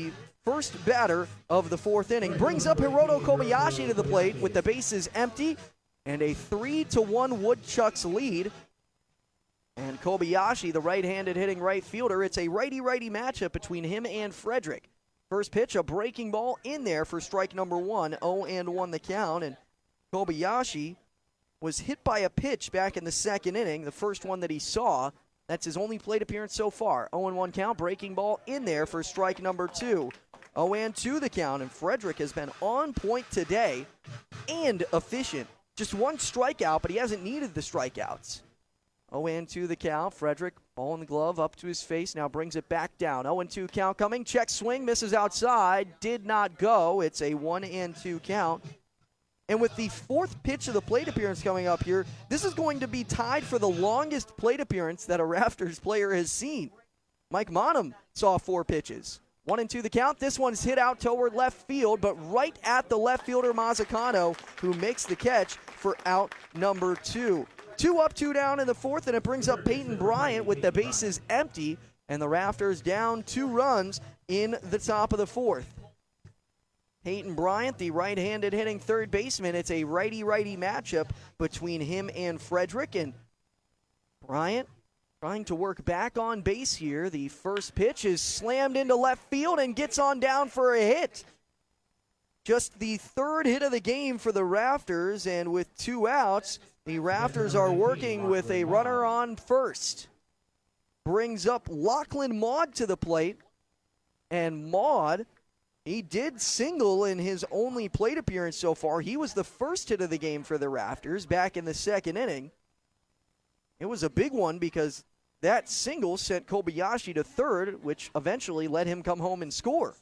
first batter of the fourth inning. Brings up Hiroto Kobayashi to the plate with the bases empty and a 3-1 Woodchucks lead. And Kobayashi, the right-handed hitting right fielder, it's a righty-righty matchup between him and Frederick. First pitch, a breaking ball in there for strike number 1, 0-1 the count. And Kobayashi was hit by a pitch back in the second inning, the first one that he saw. That's his only plate appearance so far. 0-1 count, breaking ball in there for strike number 2. 0-2 the count, and Frederick has been on point today and efficient. Just one strikeout, but he hasn't needed the strikeouts. 0-2 the count. Frederick, ball in the glove, up to his face, now brings it back down. 0-2 count coming. Check swing, misses outside, did not go. It's a 1-2 count. And with the fourth pitch of the plate appearance coming up here, this is going to be tied for the longest plate appearance that a Raptors player has seen. Mike Monum saw 4 pitches. 1-2 the count. This one's hit out toward left field, but right at the left fielder Mazzacano, who makes the catch for out number 2. 2 up, 2 down in the fourth, and it brings up Peyton Bryant with the bases empty, and the Raptors down 2 runs in the top of the fourth. Peyton Bryant, the right-handed hitting third baseman. It's a righty-righty matchup between him and Frederick, and Bryant trying to work back on base here. The first pitch is slammed into left field and gets on down for a hit. Just the third hit of the game for the Raptors, and with 2 outs, the Raptors are working with a runner on first. Brings up Lachlan Maud to the plate, and Maud, he did single in his only plate appearance so far. He was the first hit of the game for the Raptors back in the second inning. It was a big one because that single sent Kobayashi to third, which eventually let him come home and score.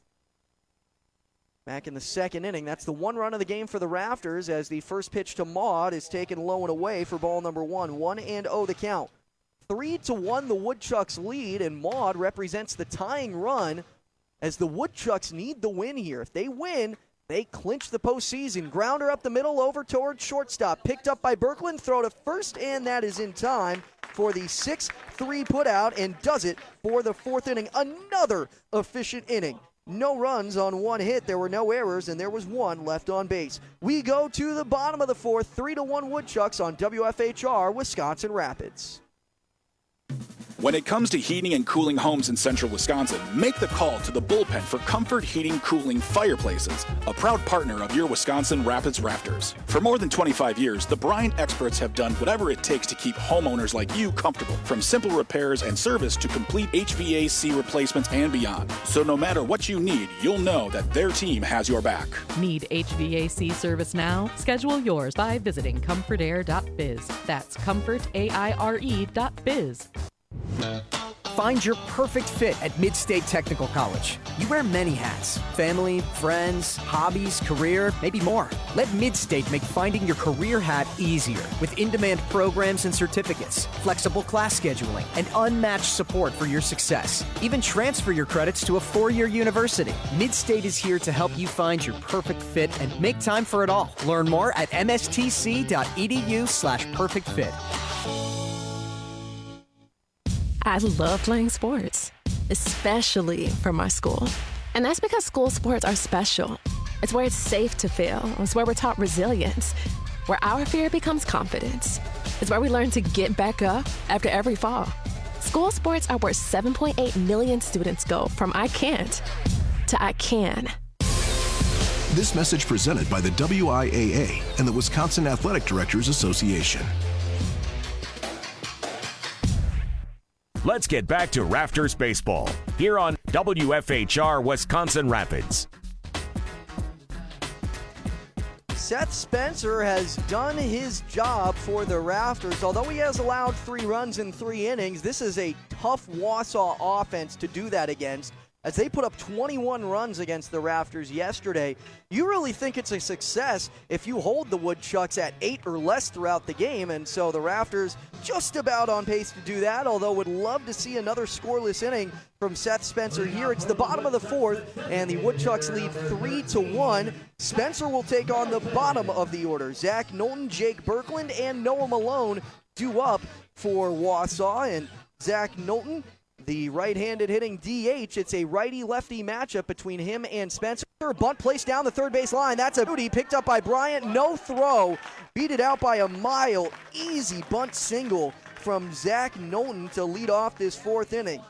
Back in the second inning, that's the 1 run of the game for the Raptors as the first pitch to Maud is taken low and away for ball number 1. 1-0 the count. 3-1 the Woodchucks lead, and Maud represents the tying run as the Woodchucks need the win here. If they win, they clinch the postseason. Grounder up the middle over toward shortstop. Picked up by Birkeland, throw to first, and that is in time for the 6-3 putout, and does it for the fourth inning. Another efficient inning. No runs on 1 hit. There were no errors, and there was 1 left on base. We go to the bottom of the fourth, 3-1 Woodchucks on WFHR, Wisconsin Rapids. When it comes to heating and cooling homes in central Wisconsin, make the call to the Bullpen for Comfort Heating Cooling Fireplaces, a proud partner of your Wisconsin Rapids Raptors. For more than 25 years, the Bryant experts have done whatever it takes to keep homeowners like you comfortable, from simple repairs and service to complete HVAC replacements and beyond. So no matter what you need, you'll know that their team has your back. Need HVAC service now? Schedule yours by visiting comfortair.biz. That's comfortaire.biz. Find your perfect fit at Mid-State Technical College. You wear many hats: family, friends, hobbies, career, maybe more. Let Mid-State make finding your career hat easier with in-demand programs and certificates, flexible class scheduling, and unmatched support for your success. Even transfer your credits to a 4-year university. Mid-State is here to help you find your perfect fit and make time for it all. Learn more at mstc.edu/perfectfit. I love playing sports, especially for my school. And that's because school sports are special. It's where it's safe to fail. It's where we're taught resilience, where our fear becomes confidence. It's where we learn to get back up after every fall. School sports are where 7.8 million students go from I can't to I can. This message presented by the WIAA and the Wisconsin Athletic Directors Association. Let's get back to Rafters Baseball here on WFHR Wisconsin Rapids. Seth Spencer has done his job for the Rafters. Although he has allowed 3 runs in 3 innings, this is a tough Wausau offense to do that against, as they put up 21 runs against the Rafters yesterday. You really think it's a success if you hold the Woodchucks at 8 or less throughout the game, and so the Rafters just about on pace to do that, although would love to see another scoreless inning from Seth Spencer here. It's the bottom of the fourth, and the Woodchucks lead 3-1. Spencer will take on the bottom of the order. Zach Knowlton, Jake Birkeland, and Noah Malone due up for Wausau, and Zach Knowlton, the right-handed hitting DH. It's a righty-lefty matchup between him and Spencer. Bunt placed down the third base line. That's a beauty picked up by Bryant. No throw. Beat it out by a mile. Easy bunt single from Zach Knowlton to lead off this fourth inning.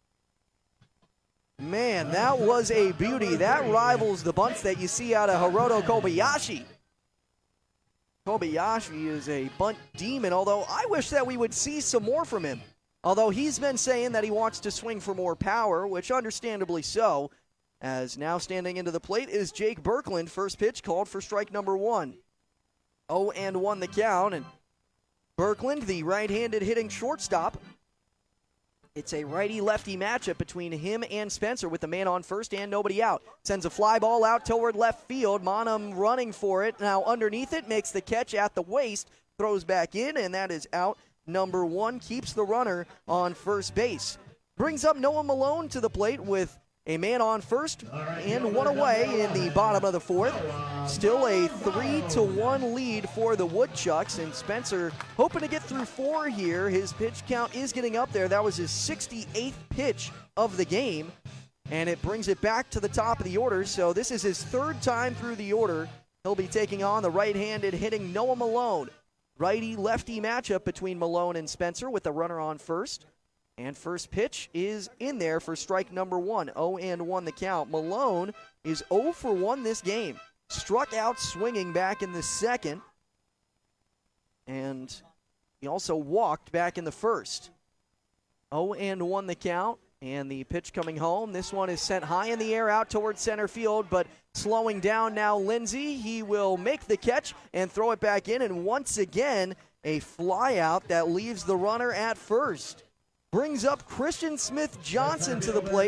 Man, that was a beauty. That rivals the bunts that you see out of Hiroto Kobayashi. Kobayashi is a bunt demon, although I wish that we would see some more from him. Although he's been saying that he wants to swing for more power, which understandably so, as now standing into the plate is Jake Birkland. First pitch called for strike number 1. 0-1 the count, and Birkland, the right-handed hitting shortstop. It's a righty-lefty matchup between him and Spencer with the man on first and nobody out. Sends a fly ball out toward left field. Monum running for it. Now underneath it, makes the catch at the waist, throws back in, and that is out. Number 1 keeps the runner on first base. Brings up Noah Malone to the plate with a man on first and one away in the bottom of the fourth. Still a 3-1 lead for the Woodchucks, and Spencer hoping to get through 4 here. His pitch count is getting up there. That was his 68th pitch of the game, and it brings it back to the top of the order. So this is his 3rd time through the order. He'll be taking on the right-handed hitting Noah Malone. Righty-lefty matchup between Malone and Spencer with the runner on first. And first pitch is in there for strike number 1. 0-1 the count. Malone is 0 for 1 this game. Struck out swinging back in the second. And he also walked back in the first. 0-1 the count. And the pitch coming home. This one is sent high in the air out towards center field, but slowing down now Lindsey. He will make the catch and throw it back in. And once again, a fly out that leaves the runner at first. Brings up Christian Smith Johnson to the plate.